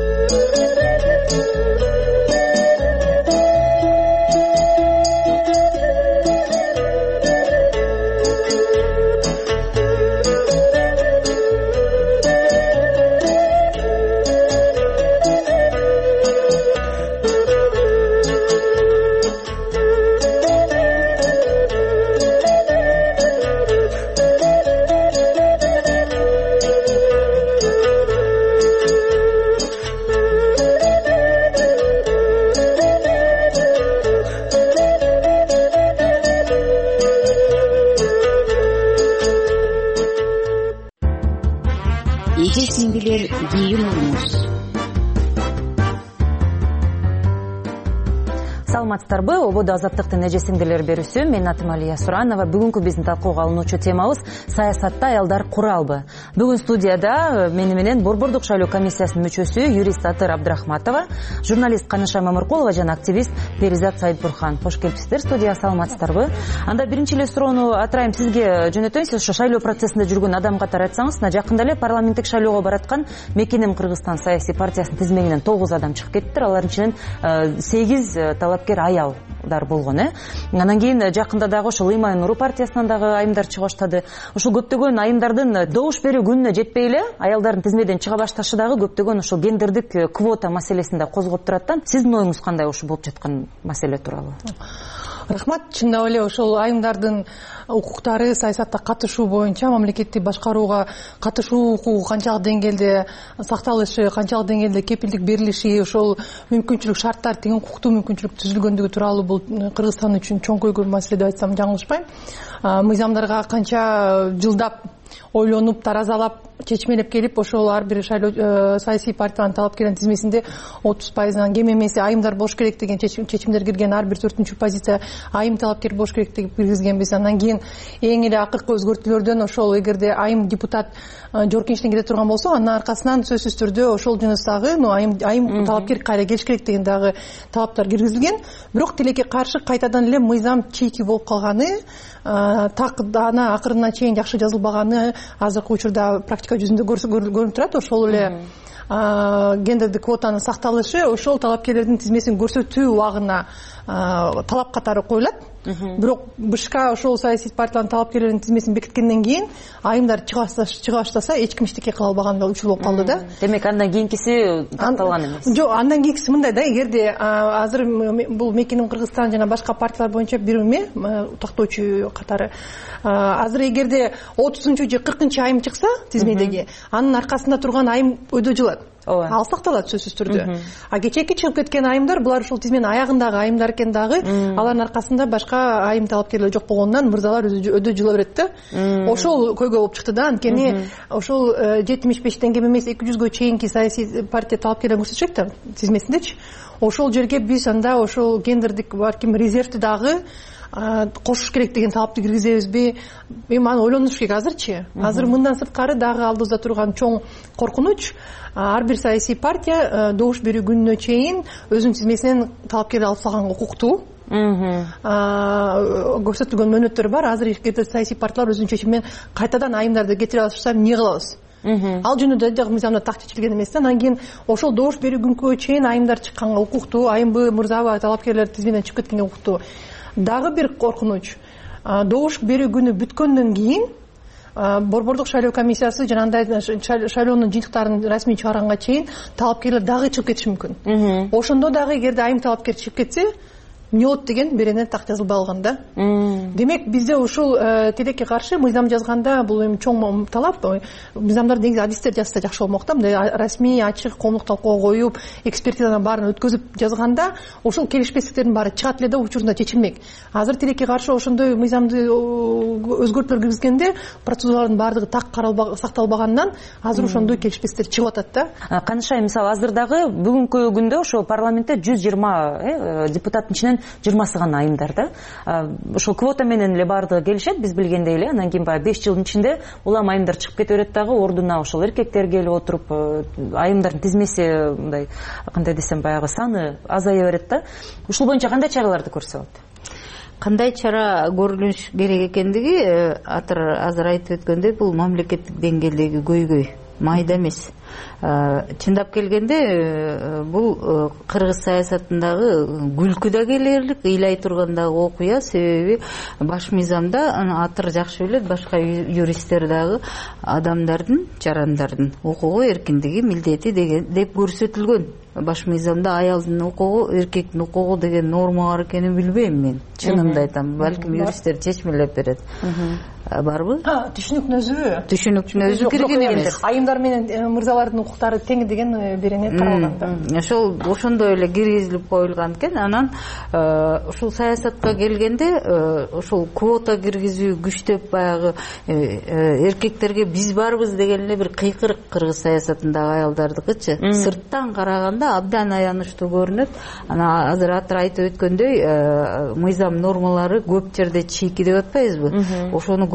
Саламатсыздарбы, ободо азаттыктын эжесиңдилер берүүсү. Мен атым Алия Суранова. Бүгүнкү биздин талкууга алынуучу темабыз саясатта аялдар куралбы. Бүгүн студияда мени менен Борбордук шайлоо комиссиясынын мүчөсү юрист Атыр Абдрахматова, журналист Каныша Мамыркулова жана активист Перизат Сайытбурхан. Кош келипсиздер студияга, саламатсыздарбы? Анда биринчи эле суроону Атырайым сизге жөнөтөйүн. Сиз ошо шайлоо процессинде жүргөн адам катары айтсаңыз, жакында эле парламенттик шайлоого бараткан Мекенем Кыргызстан саясий партиясынын тизмегинен тогуз адам чыгып кеттиптир. Алардын ичинен сегиз талапкер аялдар болгон, э. Анан кийин жакында дагы ошол Ыймай Нуру партиясынан дагы айымдар чыга баштады. Ошол көптөгөн айымдардын добуш берүү күнүнө жетпей эле аялдардын тизмеден чыга башташы дагы көптөгөн ошол гендердик квота маселесин да козгоп турат да. Сиздин оюңуз кандай ошол болуп жаткан маселе тууралуу? Рахмат. Чындап эле ошол айымдардын укуктары саясатта катышуу боюнча мамлекеттик башкарууга катышуу укугу канчалык деңгээлде сакталышы, канчалык деңгээлде кепилдик берилиши, ошол мүмкүнчүлүк шарттар, тең укуктуу мүмкүнчүлүк түзүлгөндүгү тууралуу бул Кыргызстан үчүн чоң көйгөй маселе деп айтсам жаңылышпайм. Мыйзамдарга канча жылдап ойлонуп, таразалап, чечмелеп келип, ошол ар бир шайлоо саясий партиянын талапкердин тизмесинде отуз пайыздан кем эмеси айымдар болуш керек деген чечимдер кирген, ар бир төртүнчү позиция айым талапкер болуш керек деп киргизгенбиз. Андан кийин эң эле акыркы өзгөртүүлөрдөн ошол эгерде айым депутат жогорку кеңештен кете турган болсо, анын аркасынан сөзсүз түрдө ошол жыныстагы айым айым талапкер кайра келиш керек деген дагы талаптар киргизилген. Бирок тилекке каршы кайтадан эле мыйзам чийки болуп калганы, так ана акырына чейин жакшы жазылбаганы азыркы учурда практика жүзүндө көрүнүп турат. Ошол эле гендердик квотанын сакталышы ошол талапкерлердин тизмесин көрсөтүү убагына талап катары коюлат. Бирок бышка ошол саясий партиянын талапкерлеринин тизмесин бекиткенден кийин айымдар чыга баштаса эч ким эчтеке кыла албаган учур болуп калды да. Демек андан кийинкиси такталган эмес. Жок, андан кийинкиси мындай да, эгерде азыр бул Мекенем Кыргызстан жана башка партиялар боюнча бир эме тактоочу катары азыр эгерде отузунчу же кыркынчы айым чыкса тизмедеги, анын аркасында турган айым өйдө жылат. Ал сакталат сөзсүз түрдө. А кечээки чыгып кеткен айымдар, булар ушул тизменин аягындагы айымдар экен дагы, алардын аркасында башка айым талапкерлер жок болгондон мырзалар өйдө жыла берет да. Ошол көйгөй болуп чыкты да. Анткени ошол жетимиш бештен кем эмес эки жүзгө чейинки саясий партия талапкерлерин көрсөтүшөк да тизмесиндечи. Ошол жерге биз анда ошол гендердик балким резервди дагы кошуш керек деген талапты киргизебизби? Эми аны ойлонуш керек азырчы. Азыр мындан сырткары дагы алдыбызда турган чоң коркунуч, ар бир саясий партия добуш берүү күнүнө чейин өзүнүн тизмесинен талапкер алып салганга укуктуу. Көрсөтүлгөн мөөнөттөр бар. Азыр эгерде саясий партиялар өзүнүн чечими менен кайтадан айымдарды кетире алышса эмне кылабыз? Ал жөнүндө дагы мыйзамда так чечилген эмес да. Андан кийин ошол добуш берүү күнкү чейин айымдар чыкканга укуктуу, айымбы, мырзабы талапкерлер тизменен чыгып кеткенге укуктуу. Дагы бир коркунуч, добуш берүү күнү бүткөндөн кийин Борбордук шайлоо комиссиясы жанагындай шайлоонун жыйынтыктарын расмий чыгарганга чейин талапкерлер дагы чыгып кетиши мүмкүн. Ошондо дагы эгерде айым талапкер чыгып кетсе, эмне болот деген беренеде так жазылбай калган да. Демек бизде ушул тилекке каршы мыйзам жазганда бул эми чоң талап. Мыйзамдар негизи адистер жазса жакшы болмок да. Мындай расмий, ачык, коомдук талкууга коюп, экспертизадан баарын өткөзүп жазганда ошол келишпестиктердин баары чыгат эле да, учурунда чечилмек. Азыр тилекке каршы ошондой мыйзамды өзгөртүүлөр киргизгенде процедуралардын баардыгы так сакталбагандан азыр ошондой келишпестиктер чыгып атат да. Канышай, мисалы азыр дагы бүгүнкү күндө ошо парламентте жүз жыйырма депутаттын ичинен менен жыйырмасы гана айымдар да. Ошол квота менен эле баардыгы келишет, биз билгендей эле. Андан кийин баягы беш жылдын ичинде улам айымдар чыгып кете берет дагы, ордуна ошол эркектер келип отуруп, айымдардын тизмеси мындай кандай десем баягы саны азая берет да. Ушул боюнча кандай чараларды көрсө болот? Кандай чара көрүлүш керек экендиги атыр азыр айтып өткөндөй, бул мамлекеттик деңгээлдеги көйгөй, майда эмес. Чындап келгенде бул кыргыз саясатындагы күлкү да келерлик, ыйлай тургандагы окуя. Себеби баш мыйзамда атыр жакшы билет, башка юристтер дагы адамдардын, жарандардын укугу, эркиндиги, милдети деген деп көрсөтүлгөн. Баш мыйзамда аялдын укугу, эркектин укугу деген норма бар экенин билбейм мен. Чынымды айтам, балким юристтер чечмелеп берет. Барбы? Түшүнүктүн өзү. Түшүнүктүн өзү кирген эмес. Айымдар менен мырзалардын укуктары тең деген берене таралган. Ошол ошондой эле киргизилип коюлган экен. Анан ушул саясатка келгенде ошол квота киргизүү күчтөп баягы эркектерге биз барбыз деген эле бир кыйкырык кыргыз саясатындагы аялдардыкычы. Сырттан караганда абдан аянычтуу көрүнөт. Анан азыр атыр айтып өткөндөй, мыйзам нормалары көп жерде чийки деп атпайбызбы? Ошону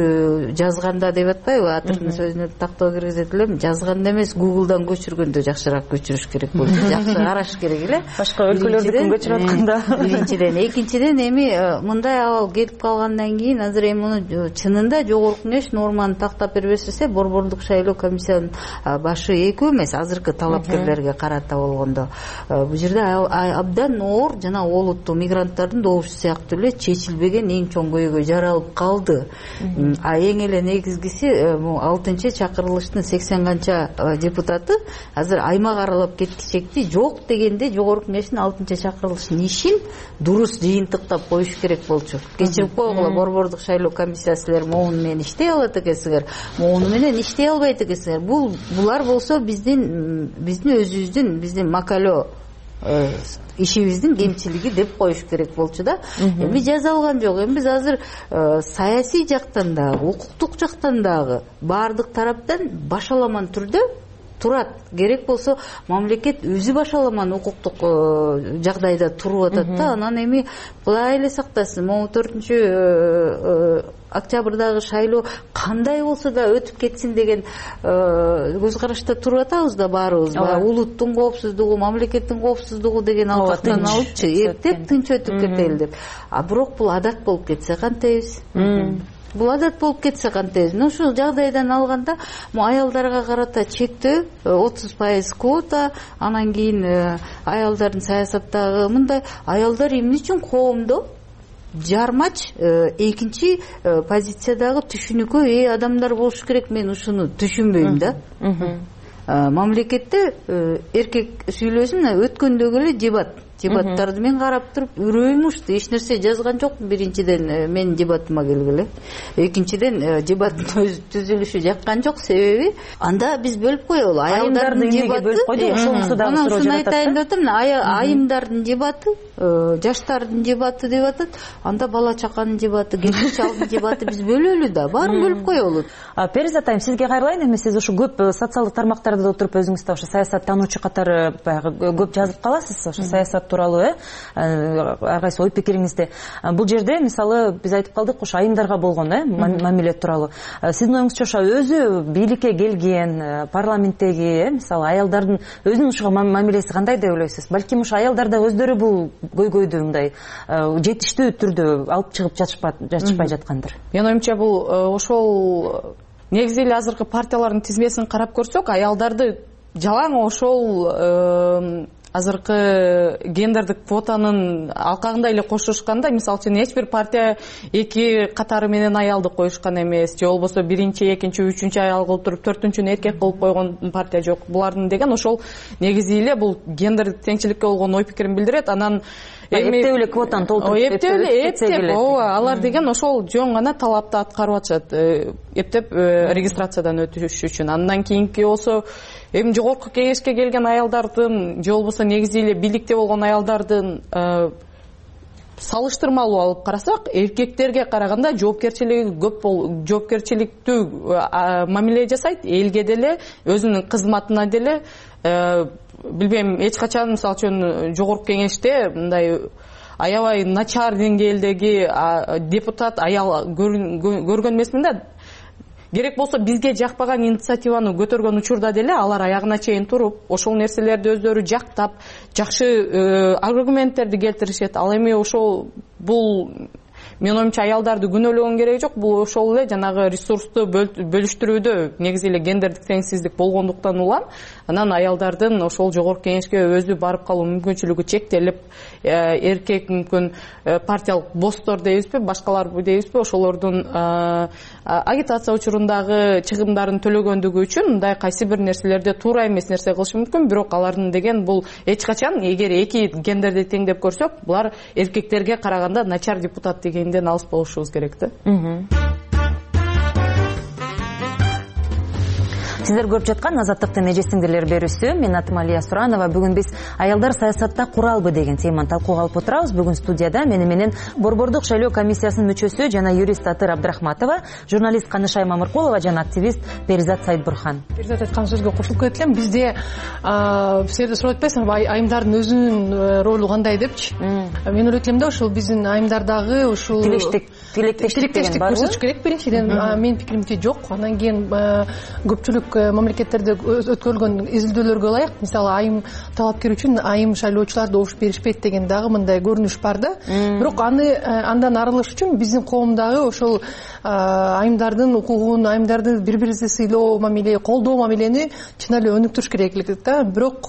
жазганда деп атпайбы? Атырдын сөзүнө тактоо киргизет элем. Жазганда эмес, Google'дан көчүргөндө жакшыраак көчүрүш керек болду. Жакшы караш керек эле. Башка өлкөлөрдүкүн көчүрүп атканда. Биринчиден, экинчиден эми мындай абал келип калгандан кийин азыр эми муну чынында жогорку кеңеш норманы тактап бербесе, борбордук шайлоо комиссиянын башы экөө эмес, азыркы талапкерлерге карата болгондо. Бул жерде абдан оор жана олуттуу мигранттардын добушу сыяктуу эле чечилбеген эң чоң көйгөй жаралып калды. А эң эле негизгиси алтынчы чакырылыштын сексен канча депутаты азыр аймак аралап кеткичекти жок дегенде жогорку кеңештин алтынчы чакырылышынын ишин дурус жыйынтыктап коюш керек болчу. Кечирип койгула, борбордук шайлоо комиссиясы силер могуну менен иштей алат экенсиңер, могуну менен иштей албайт экенсиңер. Бул булар болсо биздин биздин өзүбүздүн биздин макалөө ишибиздин кемчилиги деп коюш керек болчу да. Эми жаза алган жок. Эми биз азыр саясий жактан дагы, укуктук жактан дагы баардык тараптан башаламан түрдө турат. Керек болсо мамлекет өзү башаламан укуктук жагдайда туруп атат да. Анан эми былай эле сактасын. Могу төртүнчү октябрдагы шайлоо кандай болсо да өтүп кетсин деген көз карашта туруп атабыз да баарыбыз. Улуттун коопсуздугу, мамлекеттин коопсуздугу деген албактан алыпчы, эптеп тынч өтүп кетели деп. А бирок бул адат болуп кетсе кантайбыз? Бул адат болуп кетсе кантайбыз? Ушул жагдайдан алганда аялдарга карата чектөө отуз пайыз квота, анан кийин аялдардын саясаттагы мындай аялдар эмне үчүн коомдо жармач экинчи позициядагы түшүнүккө ээ адамдар болуш керек, мен ушуну түшүнбөйм да. Мамлекетте эркек сүйлөсүн, өткөндөгү эле дебат дебаттарды мен карап туруп үрөйүм учту. Эч нерсе жазган жокмун. Биринчиден менин дебатыма келгиле. Экинчиден дебаттын өз түзүлүшү жаккан жок. Себеби анда биз бөлүп коелу. Аялдардын дебаты, ошону айтайын деп атам. Айымдардын дебаты, жаштардын дебаты деп атат. Анда бала чаканын дебаты, келин чалдын дебаты биз бөлөлү да. Баарын бөлүп коелу. Перизат айым, сизге кайрылайын. Эми сиз ушу көп социалдык тармактарда отуруп өзүңүз да ошо саясаттануучу катары баягы көп жазып каласыз ошо саясат тууралуу, э? Ар кайсы ой пикириңизде. Бул жерде мисалы биз айтып калдык ошо айымдарга болгон, э, мамиле тууралуу. Сиздин оюңузча ошо өзү бийликке келген парламенттеги, э, мисалы аялдардын өзүнүн ушуга мамилеси кандай деп ойлойсуз? Балким ошо аялдар да өздөрү бул көйгөйдү мындай жетиштүү түрдө алып чыгып жатышпай жаткандыр. Менин оюмча бул ошол негизи эле азыркы партиялардын тизмесин карап көрсөк, аялдарды жалаң ошол азыркы гендердик квотанын алкагында эле кошушканда, мисалы үчүн эч бир партия эки катары менен аялды коюшкан эмес, же болбосо биринчи, экинчи, үчүнчү аял кылып туруп, төртүнчүнү эркек кылып койгон партия жок. Булардын деген ошол негизи эле бул гендердик теңчиликке болгон ой пикирин билдирет. Анан эптеп эле квотаны толтуруп эптеп ооба, алар деген ошол жөн гана талапты аткарып атышат, эптеп регистрациядан өтүш үчүн. Андан кийинки болсо эми жогорку кеңешке келген аялдардын же болбосо негизи эле бийликте болгон аялдардын салыштырмалуу алып карасак, эркектерге караганда жоопкерчилиги көп болуп, жоопкерчиликтүү мамиле жасайт, элге деле, өзүнүн кызматына деле. Билбейм, эч качан мисалы үчүн жогорку кеңеште мындай аябай начар деңгээлдеги депутат аял көргөн эмесмин да. Керек болсо бизге жакпаган инициативаны көтөргөн учурда деле алар аягына чейин туруп, ошол нерселерди өздөрү жактап, жакшы аргументтерди келтиришет. Ал эми ошол бул мен оюмча аялдарды күнөөлөгөн кереги жок. Бул ошол эле жанагы ресурсту бөлүштүрүүдө негизи эле гендердик теңсиздик болгондуктан улам. Анан аялдардын ошол жогорку кеңешке өзү барып калуу мүмкүнчүлүгү чектелип, эркек мүмкүн партиялык босстор дейбизби, башкалар дейбизби, ошолордун агитация учурундагы чыгымдарын төлөгөндүгү үчүн мындай кайсы бир нерселерде туура эмес нерсе кылышы мүмкүн. Бирок алардын деген бул эч качан, эгер эки гендерди теңдеп көрсөк, булар эркектерге караганда начар депутат дегенден алыс болушубуз керек да. Сиздер көрүп жаткан Азаттыктын эже сиңдилер берүүсү. Мен атым Алия Суранова. Бүгүн биз аялдар саясатта куралбы деген теманы талкууга алып отурабыз. Бүгүн студияда мени менен Борбордук шайлоо комиссиясынын мүчөсү жана юрист Атыр Абдрахматова, журналист Канышай Мамыркулова жана активист Перизат Сайдбурхан. Перизат айткан сөзгө кошулуп кетип элем. Бизде силерде сурап атпайсыңарбы, айымдардын өзүнүн ролу кандай депчи. Мен ойлойт элем да, ушул биздин айымдардагы ушул тилектештик тилектештик көрсөтүш керек. Биринчиден менин пикиримче жок. Андан кийин көпчүлүк мамлекеттерде өткөрүлгөн изилдөөлөргө ылайык, мисалы айым талапкер үчүн айым шайлоочулар добуш беришпейт деген дагы мындай көрүнүш бар да. Бирок аны андан арылыш үчүн биздин коомдагы ошол айымдардын укугун, айымдарды бири-бирибизди сыйлоо мамиле, колдоо мамилени чын эле өнүктүрүш керек элек да. Бирок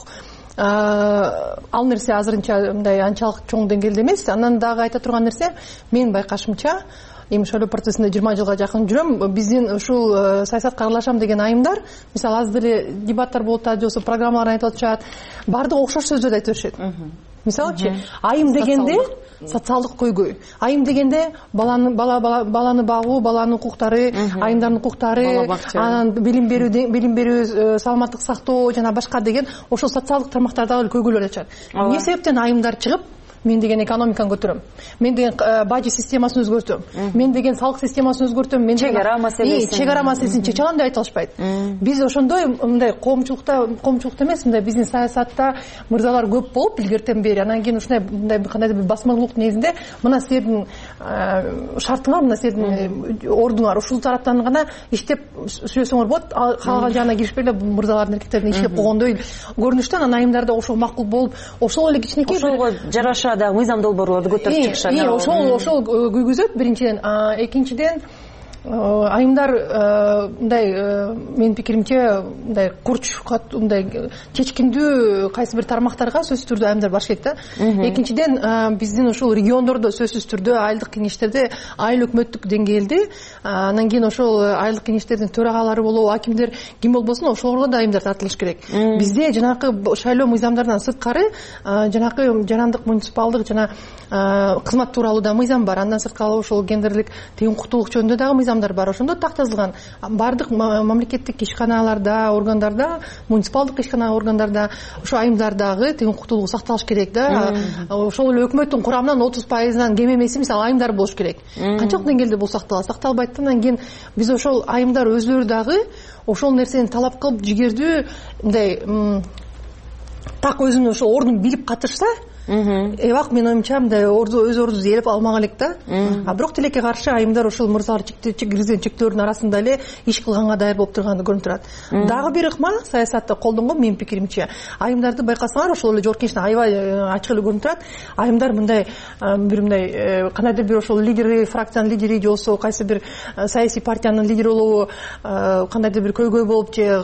ал нерсе азырынча мындай анчалык чоң деңгээлде эмес. Анан дагы айта турган нерсе, менин байкашымча, эми шайлоо процессинде жыйырма жылга жакын жүрөм. Биздин ушул саясатка аралашам деген айымдар, мисалы аз деле дебаттар болуп атат, же болбосо программалар айтып атышат, баардыгы окшош сөздөрдү айтып беришет. Мисалычы, айым дегенде социалдык көйгөй. Айым дегенде баланы бала баланы багуу, баланын укуктары, айымдардын укуктары, анан билим берүү, билим берүү, саламаттык сактоо жана башка деген ошол социалдык тармактардагы көйгөйлөр ачат. Эмне себептен айымдар чыгып, мен деген экономиканы көтөрөм, мен деген бажы системасын өзгөртөм, мен деген салык системасын өзгөртөм, мен чек ара маселесин чек ара маселесин чече алам деп айта алышпайт. Биз ошондой мындай коомчулукта коомчулукта эмес, мындай биздин саясатта мырзалар көп болуп илгертен бери, анан кийин ушундай мындай кандайдыр бир басмалуулук негизинде мына силердин шартыңар, мына силердин ордуңар ушул тараптан гана иштеп сүйлөсөңөр болот, калган жагына киришпей эле мырзалардын эркектердин иштеп койгондой көрүнүштөн анан айымдарда ошол макул болуп, ошол эле кичинекей ошого жараша да мыйзам долбоорлорду көтөрүп чыгышат. Ошол ошол күйгүзөт биринчиден. Экинчиден айымдар мындай менин пикиримче мындай курч мындай чечкиндүү кайсы бир тармактарга сөзсүз түрдө айымдар баш керек да. Экинчиден биздин ушул региондордо сөзсүз түрдө айылдык кеңештерде айыл өкмөттүк деңгээлде, анан кийин ошол айылдык кеңештердин төрагалары болобу, акимдер ким болбосун ошолорго да айымдар тартылыш керек. Бизде жанакы шайлоо мыйзамдарынан сырткары жанакы жарандык, муниципалдык жана кызмат тууралуу да мыйзам бар. Андан сырткары ошол гендерлик тең укуктуулук жөнүндө дагы мыйзам бар. Ошондо так жазылган. Бардык мамлекеттик ишканаларда, органдарда, муниципалдык ишкана органдарда ошо айымдардагы тең укуктуулугу сакталыш керек да. Ошол эле өкмөттүн курамынан отуз пайызынан кем эмеси мисалы айымдар болуш керек. Канчалык деңгээлде бул сакталат? Сакталбайт. Андан кийин биз ошол айымдар өзлөрү дагы ошол нерсени талап кылып жигердүү мындай так өзүнүн ошол ордун билип катышса, эбак мен оюмча мындай орду өз ордубузду ээлеп алмак элек да. А бирок тилекке каршы айымдар ошол мырзалар киргизген чектөөлөрдүн арасында эле иш кылганга даяр болуп турганы көрүнүп турат. Дагы бир ыкма саясатта колдонгон менин пикиримче, айымдарды байкасаңар ошол эле жогорку кеңештен аябай ачык эле көрүнүп турат. Айымдар мындай бир мындай кандайдыр бир ошол лидери, фракциянын лидери же болбосо кайсы бир саясий партиянын лидери болобу, кандайдыр бир көйгөй болуп же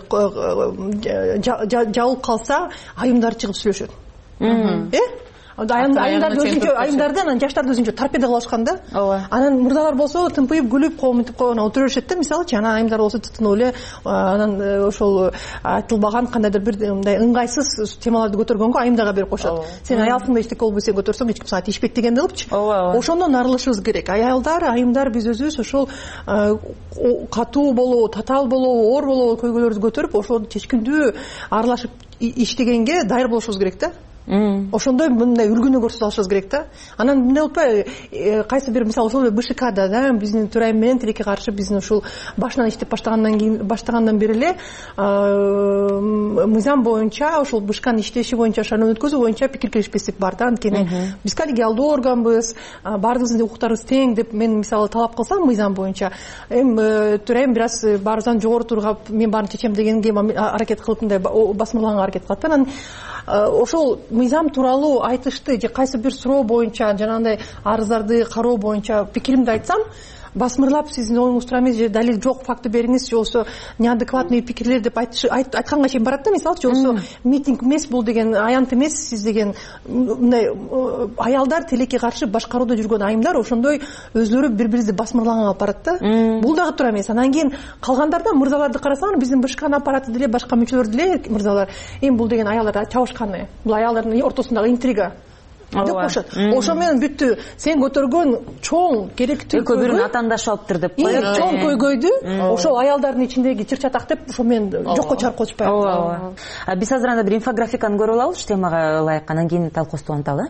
жабылып калса, айымдар чыгып сүйлөшөт. Э? Айымдарды өзүнчө, айымдарды анан жаштарды өзүнчө торпеда кылып алышкан да. Анан мырзалар болсо тымпыйып күлүп, коментип койгон отура беришет да. Мисалычы, анан айымдар болсо тытынып эле анан ошол айтылбаган кандайдыр бир мындай ыңгайсыз темаларды көтөргөнгө айымдарга берип коюшат. Сен аялсың да эчтеке болбой сен көтөрсөң эч ким сага тийишпейт дегенди кылыпчы. Ошондон арылышыбыз керек. Аялдар, айымдар биз өзүбүз ошол катуу болобу, татаал болобу, оор болобу көйгөйлөрдү көтөрүп, ошол чечкиндүү аралашып иштегенге даяр болушубуз керек да. ошондой мындай үлгүнү көрсөтүп алышыбыз керек да. Анан мындай болуп атпайбы, кайсы бир мисалы ошол БШКда да биздин Төрайым менен тилекке каршы биздин ушул башынан иштеп баштагандан кийин баштагандан бери эле мыйзам боюнча ошол БШКнын иштеши боюнча шайлоону өткөзүү боюнча пикир келишпестик бар да. Анткени биз коллегиалдуу органбыз, баардыгыбыздын укуктарыбыз тең деп мен мисалы талап кылсам мыйзам боюнча, эми Төрайым бир аз баарыбыздан жогору тургап мен баарын чечем дегенге аракет кылып мындай басмырлаганга аракет кылат да. Анан ошол мыйзам тууралуу айтышты же кайсы бир суроо боюнча жанагындай арыздарды кароо боюнча пикиримди айтсам, басмырлап сиздин оюңуз туура эмес же далил жок, факты бериңиз, же болбосо неадекватный пикирлер деп айтканга чейин барат да. Мисалы же болбосо митинг эмес бул деген, аянт эмес сиз деген, мындай аялдар тилекке каршы башкарууда жүргөн айымдар ошондой өзлөрү бири бирибизди басмырлаганга алып барат да. Бул дагы туура эмес. Анан кийин калгандарда мырзаларды карасаң, биздин БШКнын аппараты деле, башка мүчөлөр деле мырзалар, эми бул деген аялдар чабышканы, бул аялдардын ортосундагы интрига деп коюшат. Ошо менен бүттү. Сен көтөргөн чоң керектүү экөө бирин атаандашып алыптыр деп коет. Чоң көйгөйдү ошол аялдардын ичиндеги чыр чатак деп ошо менен жокко чыгарып коюшпайбы. Ооба. Биз азыр анда бир инфографиканы көрүп алабыз темага ылайык, анан кийин талкуубузду уланталы.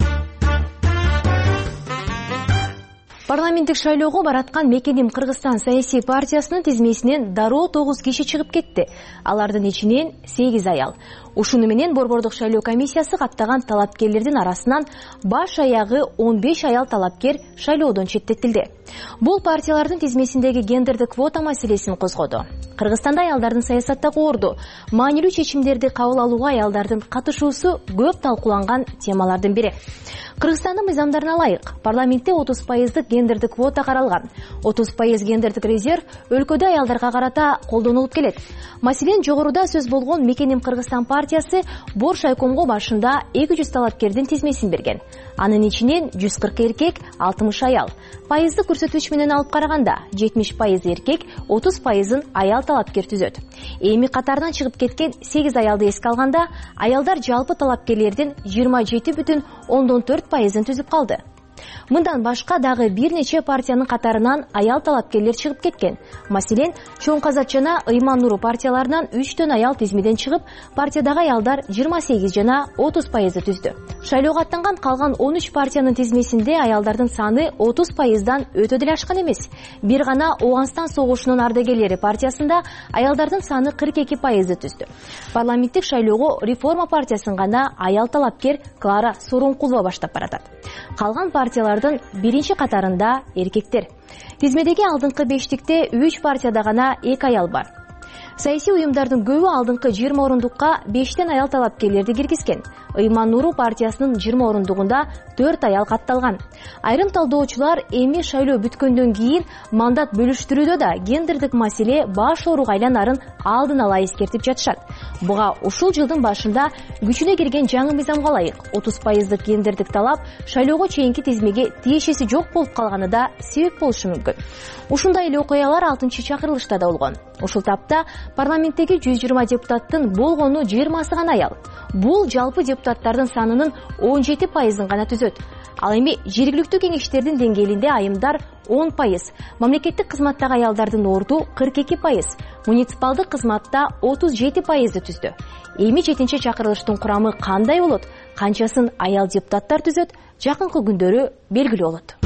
Парламенттик шайлоого бараткан Мекеним Кыргызстан саясий партиясынын тизмесинен дароо тогуз киши чыгып кетти. Алардын ичинен сегиз аял. Ушуну менен Борбордук шайлоо комиссиясы каттаган талапкерлердин арасынан баш аягы он беш аял талапкер шайлоодон четтетилди. Бул партиялардын тизмесиндеги гендердик квота маселесин козгоду. Кыргызстанда аялдардын саясаттагы орду, маанилүү чечимдерди кабыл алууга аялдардын катышуусу көп талкууланган темалардын бири. Кыргызстандын мыйзамдарына ылайык парламентте отуз пайыздык гендердик квота каралган. отуз пайыз гендердик резерв өлкөдө аялдарга карата колдонулуп келет. Маселен, жогоруда сөз болгон Мекеним Кыргызстан партиясы Бор шайкомго башында эки жүз талапкердин тизмесин берген. Анын ичинен жүз кырк эркек, алтымыш аял. Пайыздык көрсөткүч менен алып караганда жетимиш пайыз эркек, отуз пайызын аял талапкер түзөт. Эми катарынан чыгып кеткен сегиз аялды эске алганда, аялдар жалпы талапкерлердин жыйырма жети бүтүн ондон төрт пайызын түзүп калды. Мындан башка дагы бир нече партиянын катарынан аял талапкерлер чыгып кеткен. Маселен, Чоң Казак жана Ыйман Нуру партияларынан үчтөн аял тизмеден чыгып, партиядагы аялдар жыйырма сегиз жана отуз пайызды түздү. Шайлоого аттанган калган он үч партиянын тизмесинде аялдардын саны отуз пайыздан өтө деле ашкан эмес. Бир гана Ооганстан согушунун ардагерлери партиясында аялдардын саны кырк эки пайызды түздү. Парламенттик шайлоого Реформа партиясын гана аял талапкер Клара Сооронкулова баштап баратат. Калган партиялардын биринчи катарында эркектер. Тизмедеги алдыңкы бештикте үч партияда гана эки аял бар. Саясий уюмдардын көбү алдыңкы жыйырма орундукка бештен аял талапкерлерди киргизген. Ыйман Нуру партиясынын жыйырма орундугунда төрт аял катталган. Айрым талдоочулар эми шайлоо бүткөндөн кийин мандат бөлүштүрүүдө да гендердик маселе баш ооруга айланарын алдын ала эскертип жатышат. Буга ушул жылдын башында күчүнө кирген жаңы мыйзамга ылайык отуз пайыздык гендердик талап шайлоого чейинки тизмеге тиешеси жок болуп калганы да себеп болушу мүмкүн. Ушундай эле окуялар алтынчы чакырылышта да болгон. Ушул тапта парламенттеги жүз жыйырма депутаттын болгону жыйырмасы гана аял. Бул жалпы депутаттардын санынын он жети пайызын гана түзөт. Ал эми жергиликтүү кеңештердин деңгээлинде айымдар он пайыз, мамлекеттик кызматтагы аялдардын орду кырк эки пайыз, муниципалдык кызматта отуз жети пайызды түздү. Эми жетинчи чакырылыштын курамы кандай болот, канчасын аял депутаттар түзөт, жакынкы күндөрү белгилүү болот.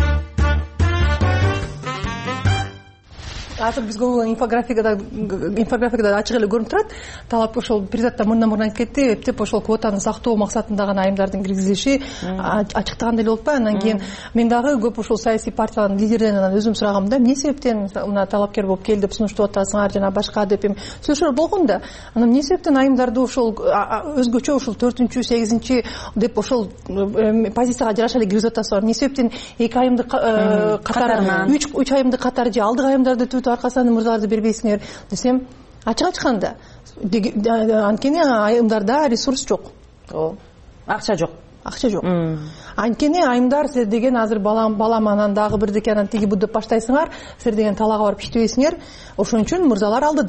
Азыр биз көбү инфографикада инфографикада ачык эле көрүнүп турат. Талап ошол президент мындан мурун айтып кетти, эптеп ошол квотаны сактоо максатында гана айымдардын киргизилиши ачыктагандай эле болуп па. Андан кийин мен дагы көп ошол саясий партиялардын лидерлеринен өзүм сурагам да, эмне себептен мына талапкер болуп кел деп сунуштап атасыңар жана башка деп эми сөздөр болгон да. Анан эмне себептен айымдарды ошол өзгөчө ошол төртүнчү, сегизинчи деп ошол позицияга жараша эле киргизип атасыңар? Эмне себептен эки айымды катар, үч үч айымды катар же алдыгы айымдарды түтүп аркасынан мырзаларды бербейсиңер десем, ачык ачканда анткени айымдарда ресурс жок. Акча жок. Акча жок. Анткени айымдар силер деген азыр балам балам анан дагы бирдеке анан тиги бу деп баштайсыңар, силер деген талаага барып иштебейсиңер. Ошон үчүн мырзалар алдыда.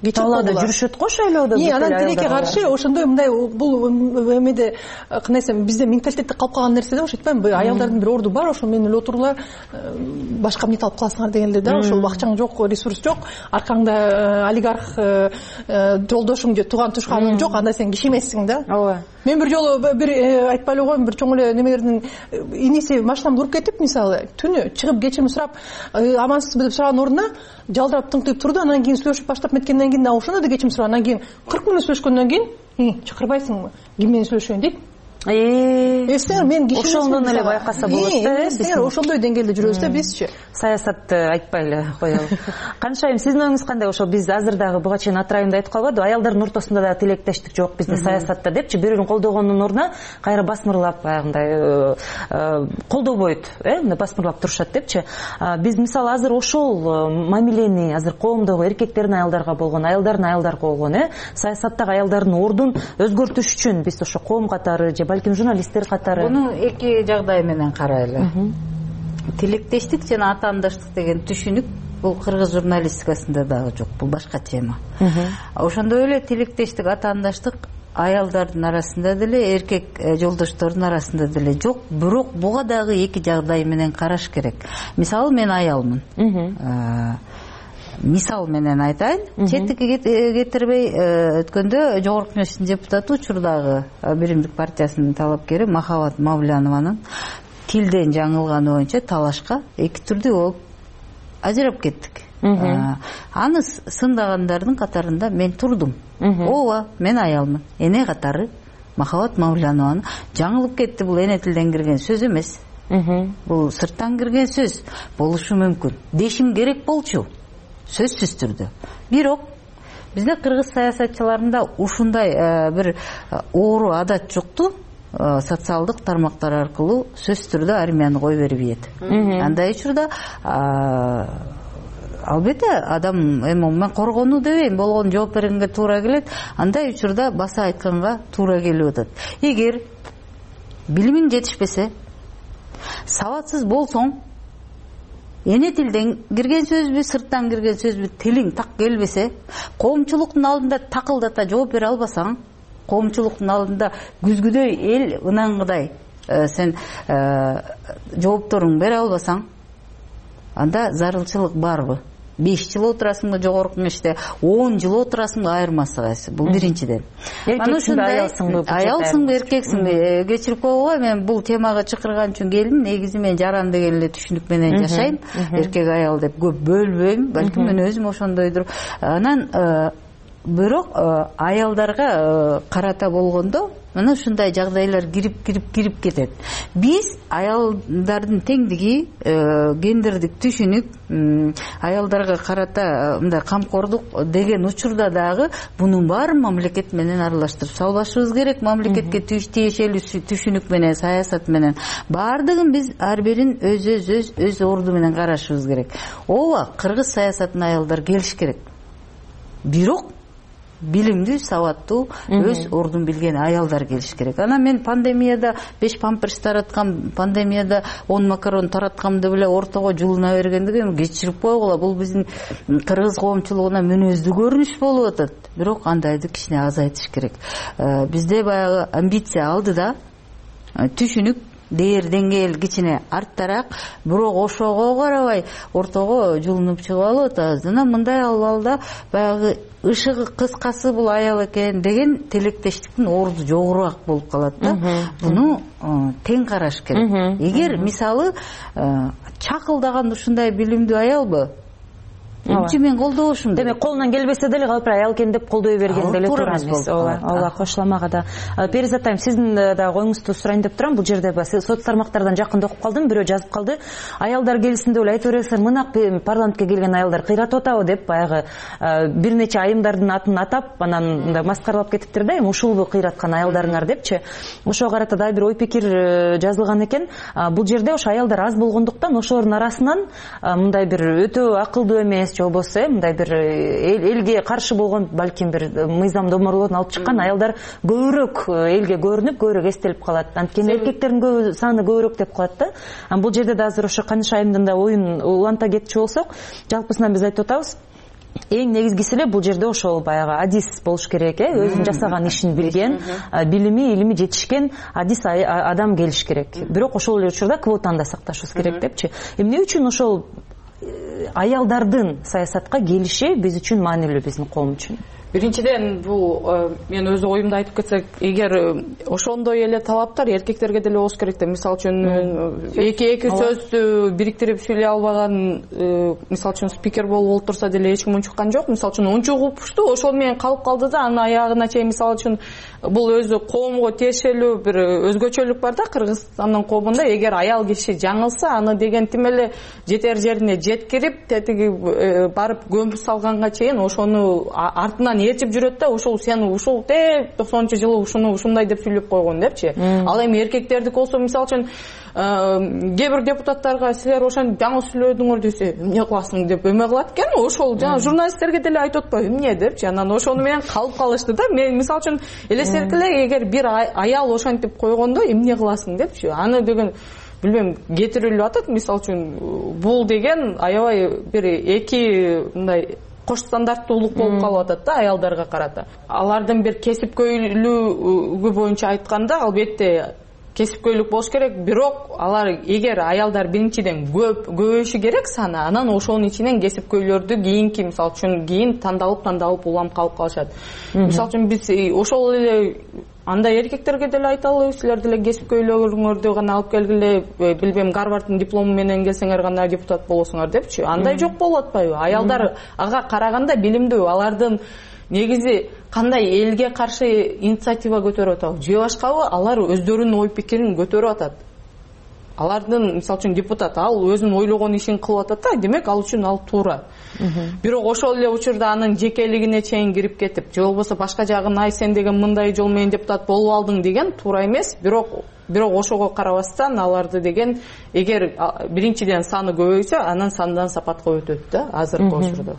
талаада жүрүшөт го шайлоодо. Анан тилекке каршы ошондой мындай бул эмеде кандай десем бизде менталитетте калып калган нерсе да, ошо айтпаймынбы, аялдардын бир орду бар, ошо менен эле отурула, башка эмне алып каласыңар дегенде да, ошол акчаң жок, ресурс жок, аркаңда олигарх жолдошуң же тууган тушканың жок, анда сен киши эмессиң да. Ооба. Мен бир жолу бир айтпай эле коеюн, бир чоң эле немелердин иниси машинамды уруп кетип, мисалы, түнү чыгып кечирим сурап, амансызбы деп сураган ордуна жалдырап тыңтыйып турду, анан кийин сүйлөшүп баштап меткенден кийин ошондо да кечирим сурап, анан кийин кырк мүнөт сүйлөшкөндөн кийин чакырбайсыңбы, ким менен сүйлөшөйүн дейт. Эсиңер, мен киши ошондон эле байкаса болот да. Эсиңер, ошондой деңгээлде жүрөбүз да бизчи. Саясатты айтпай эле коелу. Каншайым, сиздин оюңуз кандай? Ошо биз азыр дагы буга чейин атырайымда айтып калбадыбы, аялдардын ортосунда да тилектештик жок бизде саясатта депчи, бирөөнү колдогондун ордуна кайра басмырлап, баягындай колдобойт, э, басмырлап турушат депчи. Биз мисалы азыр ошол мамилени азыр коомдогу эркектердин аялдарга болгон, аялдардын аялдарга болгон, э, саясаттагы аялдардын ордун өзгөртүш үчүн биз ошо коом катары же балким журналисттер катары муну эки жагдай менен карайлы. Тилектештик жана атаандаштык деген түшүнүк бул кыргыз журналистикасында дагы жок, бул башка тема. Ошондой эле тилектештик, атаандаштык аялдардын арасында деле, эркек жолдоштордун арасында деле жок, бирок буга дагы эки жагдай менен караш керек. Мисалы, мен аялмын. Мисал менен айтайын, четтикке кетирбей өткөндө Жогорку Кеңештин депутаты, учурдагы Биримдик партиясынын талапкери Махабат Мавлянованын тилден жаңылганы боюнча талашка эки түрдүү болуп ажырап кеттик. Аны сындагандардын катарында мен турдум. Ооба, мен аялмын. Эне катары Махабат Мавлянованын жаңылып кетти, бул эне тилден кирген сөз эмес. Бул сырттан кирген сөз болушу мүмкүн. Дешим керек болчу. Сөзсүз түрдө. Бирок бизде кыргыз саясатчыларында ушундай бир оору адат жокту, социалдык тармактар аркылуу сөз түрдө армияны кой берип ийет. Андай учурда албетте адам эми мен коргонуу дебейм, болгон жооп бергенге туура келет, андай учурда баса айтканга туура келип атат. Эгер билимиң жетишпесе, сабатсыз болсоң, эне тилден кирген сөзбү, сырттан кирген сөзбү тилиң так келбесе, коомчулуктун алдында такылдата жооп бере албасаң, коомчулуктун алдында күзгүдөй эл ынаңгыдай сен жоопторуңду бере албасаң, анда зарылчылык барбы? беш жыл отурасыңбы Жогорку Кеңеште, он жыл отурасыңбы, айырмасы кайсы? Бул биринчиден. Эркексиңби, аялсыңбы? Аялсыңбы, эркексиңби? Кечирип койгула, мен бул темага чакырган үчүн келдим. Негизи мен жаран деген эле түшүнүк менен жашайм. Эркек аял деп көп бөлбөйм, балким мен өзүм ошондойдур. Анан бирок аялдарга карата болгондо мына ушундай жагдайлар кирип кирип кирип кетет. Биз аялдардын теңдиги, гендердик түшүнүк, аялдарга карата мындай камкордук деген учурда дагы бунун баарын мамлекет менен аралаштырып салбашыбыз керек. Мамлекетке тиешелүү түшүнүк менен, саясат менен баардыгын биз ар бирин өз өз өз өз орду менен карашыбыз керек. Ооба, кыргыз саясатына аялдар келиш керек. Бирок билимдүү, сабаттуу, өз ордун билген аялдар келиш керек. Анан мен пандемияда беш памперс тараткам, пандемияда он макарон тараткам деп эле ортого жулуна бергендиги кечирип койгула. Бул биздин кыргыз коомчулугуна мүнөздүү көрүнүш болуп атат. Бирок андайды кичине азайтыш керек. Бизде баягы амбиция алдыда, түшүнүк, дээр деңгээл кичине арттараак, бирок ошого карабай ортого жулунуп чыгып алып атабыз. Анан мындай албалда баягы ышыгы кыскасы бул аял экен деген тилектештиктин орду жогорураак болуп калат да. Буну тең караш керек. Эгер мисалы чакылдаган ушундай билимдүү аялбы, эмчи мен колдобошум. Демек колунан келбесе деле калып аял экен деп колдой берген деле туура эмес. Ооба, кошуламага да. Перизат айым, сиздин да оюңузду сурайын деп турам. Бул жерде соц тармактардан жакында окуп калдым, бирөө жазып калды. Аялдар келсин деп эле айтып бересиңер, мынак парламентке келген аялдар кыйратып атабы деп баягы бир нече айымдардын атын атап, анан мындай маскаралап кетиптир да, эми ушулбу кыйраткан аялдарыңар депчи. Ошого карата да бир ой пикир жазылган экен. Бул жерде ошо аялдар аз болгондуктан ошолордун арасынан мындай бир өтө акылдуу эмес, же болбосо мындай бир элге каршы болгон, балким бир мыйзам доморлорун алып чыккан аялдар көбүрөөк элге көрүнүп, көбүрөөк эстелип калат. Анткени эркектердин саны көбүрөөк деп коет да. Бул жерде да азыр ошо Каныш айымдын да оюн уланта кетчү болсок, жалпысынан биз айтып атабыз, эң негизгиси эле бул жерде ошол баягы адис болуш керек, э, өзүнүн жасаган ишин билген, билими, илими жетишкен адис адам келиш керек. Бирок ошол эле учурда квотаны да сакташыбыз керек депчи. Эмне үчүн ошол аялдардын саясатка келиши биз үчүн маанилүү, биздин коом үчүн? Биринчиден, бул мен өз оюмду айтып кетсек, эгер ошондой эле талаптар эркектерге деле болуш керек да. Мисалы үчүн эки эки сөздү бириктирип сүйлөй албаган, мисалы үчүн спикер болуп олтурса деле эч ким унчуккан жок. Мисалы үчүн унчугупту, ошол менен калып калды да, анын аягына чейин мисалы үчүн бул өзү коомго тиешелүү бир өзгөчөлүк бар да Кыргызстандын коомунда. Эгер аял киши жаңылса, аны деген тим эле жетер жерине жеткирип, тетиги барып көмүп салганга чейин ошону артынан ээрчип жүрөт да, ошол сен ушул те токсонунчу жылы ушуну ушундай деп сүйлөп койгон депчи. Ал эми эркектердики болсо, мисалы үчүн кээ бир депутаттарга силер ошентип жаңы сүйлөдүңөр десе, эмне кыласың деп эме кылат экен. Ошол жана журналисттерге деле айтып атпайбы, эмне депчи. Анан ошону менен калып калышты да. Мен мисалы үчүн элестетип эле, эгер бир аял ошентип койгондо эмне кыласың депчи. Аны деген билбейм, кетирилип атат. Мисалы үчүн бул деген аябай бир эки мындай кош стандарттуулук болуп калып атат да аялдарга карата. Алардын бир кесипкөйлүгү боюнча айтканда, албетте кесипкөйлүк болуш керек, бирок алар эгер аялдар биринчиден көп көбөйүшү керек саны, анан ошонун ичинен кесипкөйлөрдү кийинки, мисалы үчүн кийин тандалып тандалып улам калып калышат. Мисалы үчүн биз ошол эле андай эркектерге деле айталы, силер деле кесипкөйлөрүңөрдү гана алып келгиле, билбейм, Гарварддын диплому менен келсеңер гана депутат болосуңар депчи. Андай жок болуп атпайбы? Аялдар ага караганда билимдүү, алардын негизи кандай элге каршы инициатива көтөрүп атабы же башкабы, алар өздөрүнүн ой пикирин көтөрүп атат. Алардын мисалы үчүн депутат, ал өзүнүн ойлогон ишин кылып атат да, демек ал үчүн ал туура. Бирок ошол эле учурда анын жекелигине чейин кирип кетип, же болбосо башка жагын, ай сен деген мындай жол менен депутат болуп алдың деген туура эмес. Бирок бирок ошого карабастан аларды деген, эгер биринчиден саны көбөйсө, анан сандан сапатка өтөт да азыркы учурда.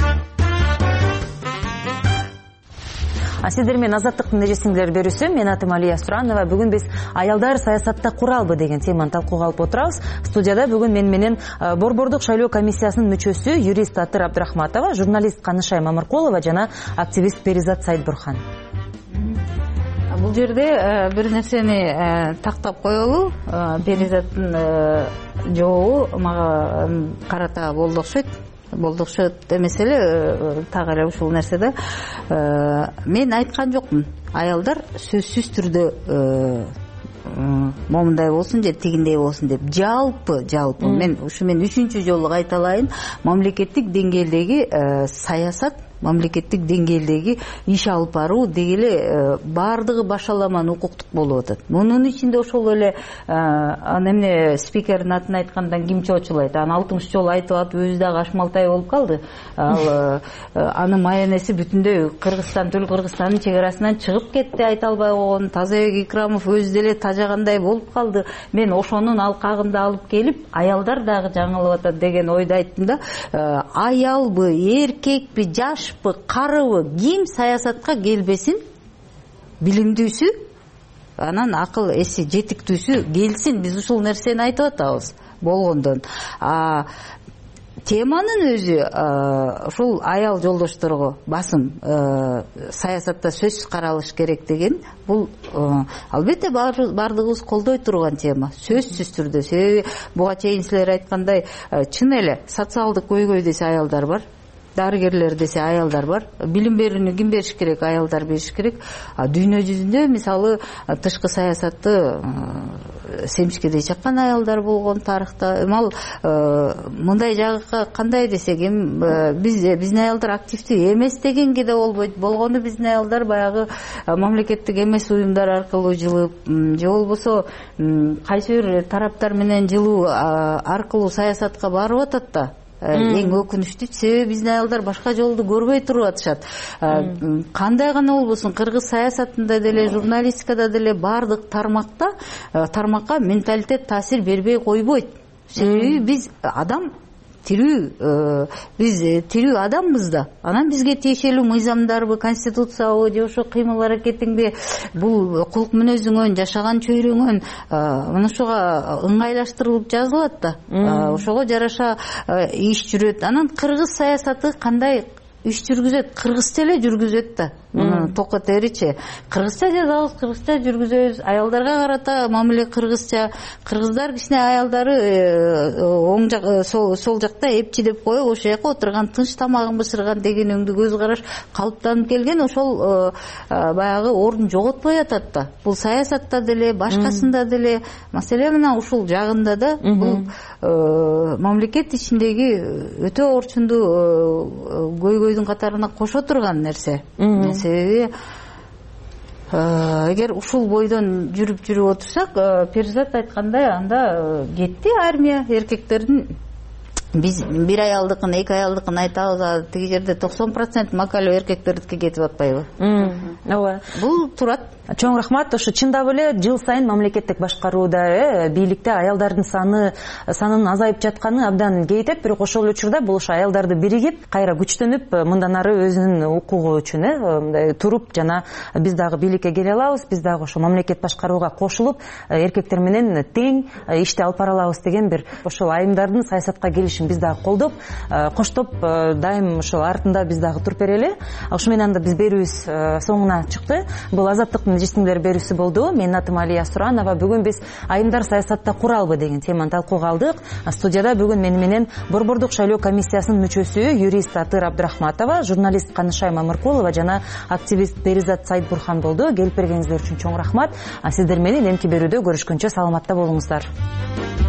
Сиздер менен Азаттыктын нежесиңдер берүүсү. Мен атым Алия Суранова. Бүгүн биз аялдар саясатта куралбы деген теманы талкууга алып отурабыз. Студияда бүгүн мен менен Борбордук шайлоо комиссиясынын мүчөсү юрист Атыр Абдрахматова, журналист Канышай Мамыркулова жана активист Перизат Сайдбурхан. Бул жерде бир нерсени тактап коелу. Перизаттын жообу мага карата болду окшойт. Болду окшойт эмес эле, так эле ушул нерседе мен айткан жокмун. Аялдар сөзсүз түрдө момундай болсун же тигиндей болсун деп. Жалпы, жалпы мен ушу мен үчүнчү жолу кайталайын, мамлекеттик деңгээлдеги саясат, мамлекеттик деңгээлдеги иш алып баруу дегеле баардыгы башаламан укуктук болуп атат. Мунун ичинде ошол эле аны эмне спикердин атын айткандан ким чоочулайт? Аны алтымыш жолу айтып атып өзү дагы ашмалтай болуп калды. Ал анын майонези бүтүндөй Кыргызстан, Төл Кыргызстандын чек арасынан чыгып кетти, айта албай койгон. Тазабек Икрамов өзү деле тажагандай болуп калды. Мен ошонун алкагында алып келип, аялдар дагы жаңылып атат деген ойду айттым да. Аялбы, эркекпи, жаш карыбы, ким саясатка келбесин, билимдүүсү, анан акыл эси жетиктүүсү келсин. Биз ушул нерсени айтып атабыз болгондон. Теманын өзү ушул аял жолдошторго басым саясатта сөзсүз каралыш керек деген, бул албетте баардыгыбыз колдой турган тема, сөзсүз түрдө. Себеби буга чейин силер айткандай, чын эле социалдык көйгөй десе аялдар бар, дарыгерлер десе аялдар бар. Билим берүүнү ким бериш керек? Аялдар бериш керек. Дүйнө жүзүндө мисалы тышкы саясатты семчкедей чаккан аялдар болгон тарыхта. Ал мындай жагы кандай десек, биз биздин аялдар активдүү эмес дегенге да болбойт. Болгону биздин аялдар баягы мамлекеттик эмес уюмдар аркылуу жылып, же болбосо кайсы бир тараптар менен жылуу аркылуу саясатка барып атат да. Эң өкүнүчтүү себеби биздин аялдар башка жолду көрбөй туруп атышат. Кандай гана болбосун, кыргыз саясатында деле, журналистикада деле баардык тармакта тармакка менталитет таасир бербей койбойт. Себеби биз адам тирүү, биз тирүү адамбыз да. Анан бизге тиешелүү мыйзамдарбы, конституциябы, же ошо кыймыл аракетиңди, бул кулк мүнөзүңөн, жашаган чөйрөңөн мына ошого ыңгайлаштырылып жазылат да. Ошого жараша иш жүрөт. Анан кыргыз саясаты кандай иш жүргүзөт, кыргызча эле жүргүзөт да. Муну токотеричи кыргызча жазабыз, кыргызча жүргүзөбүз, аялдарга карата мамиле кыргызча. Кыргыздар кичине аялдары оң жак сол жакта эпчи деп коюп, ошол жака отурган, тынч тамагын бышырган деген өңдүү көз караш калыптанып келген. Ошол баягы ордун жоготпой атат да. Бул саясатта деле, башкасында деле, маселе мына ушул жагында да бул мамлекет ичиндеги өтө орчундуу көйгөйдүн катарына кошо турган нерсе. Себеби эгер ушул бойдон жүрүп жүрүп отурсак, Перизат айткандай, анда кетти армия эркектердин. Биз бир аялдыкын, эки аялдыкын айтабыз, тиги жерде токсон процент макалуу эркектердики кетип атпайбы? Ооба. Бул турат. Чоң рахмат. Ошо чындап эле жыл сайын мамлекеттик башкарууда, бийликте аялдардын саны санынын азайып жатканы абдан кейтет, бирок ошол учурда бул ошо аялдарды биригип, кайра күчтөнүп, мындан ары өзүнүн укугу үчүн мындай туруп жана биз дагы бийликке келе алабыз, биз дагы ошо мамлекет башкарууга кошулуп, эркектер менен тең ишти алып бара алабыз деген бир ошол айымдардын саясатка келишин биз дагы колдоп, коштоп, дайым ошол артында биз дагы туруп берели. Ошо менен да биз берүүбүз соңуна чыкты. Бул Азаттыктын жесиңдер берүүсү болду. Менин атым Алия Суранова. Бүгүн биз айымдар саясатта куралбы деген теманы талкууга алдык. Студияда бүгүн мени менен Борбордук шайлоо комиссиясынын мүчөсү юрист Атыр Абдрахматова, журналист Канышай Мамыркулова жана активист Перизат Сайдбурхан болду. Келип бергениңиздер үчүн чоң рахмат. Сиздер менен эмки берүүдө көрүшкөнчө саламатта болуңуздар.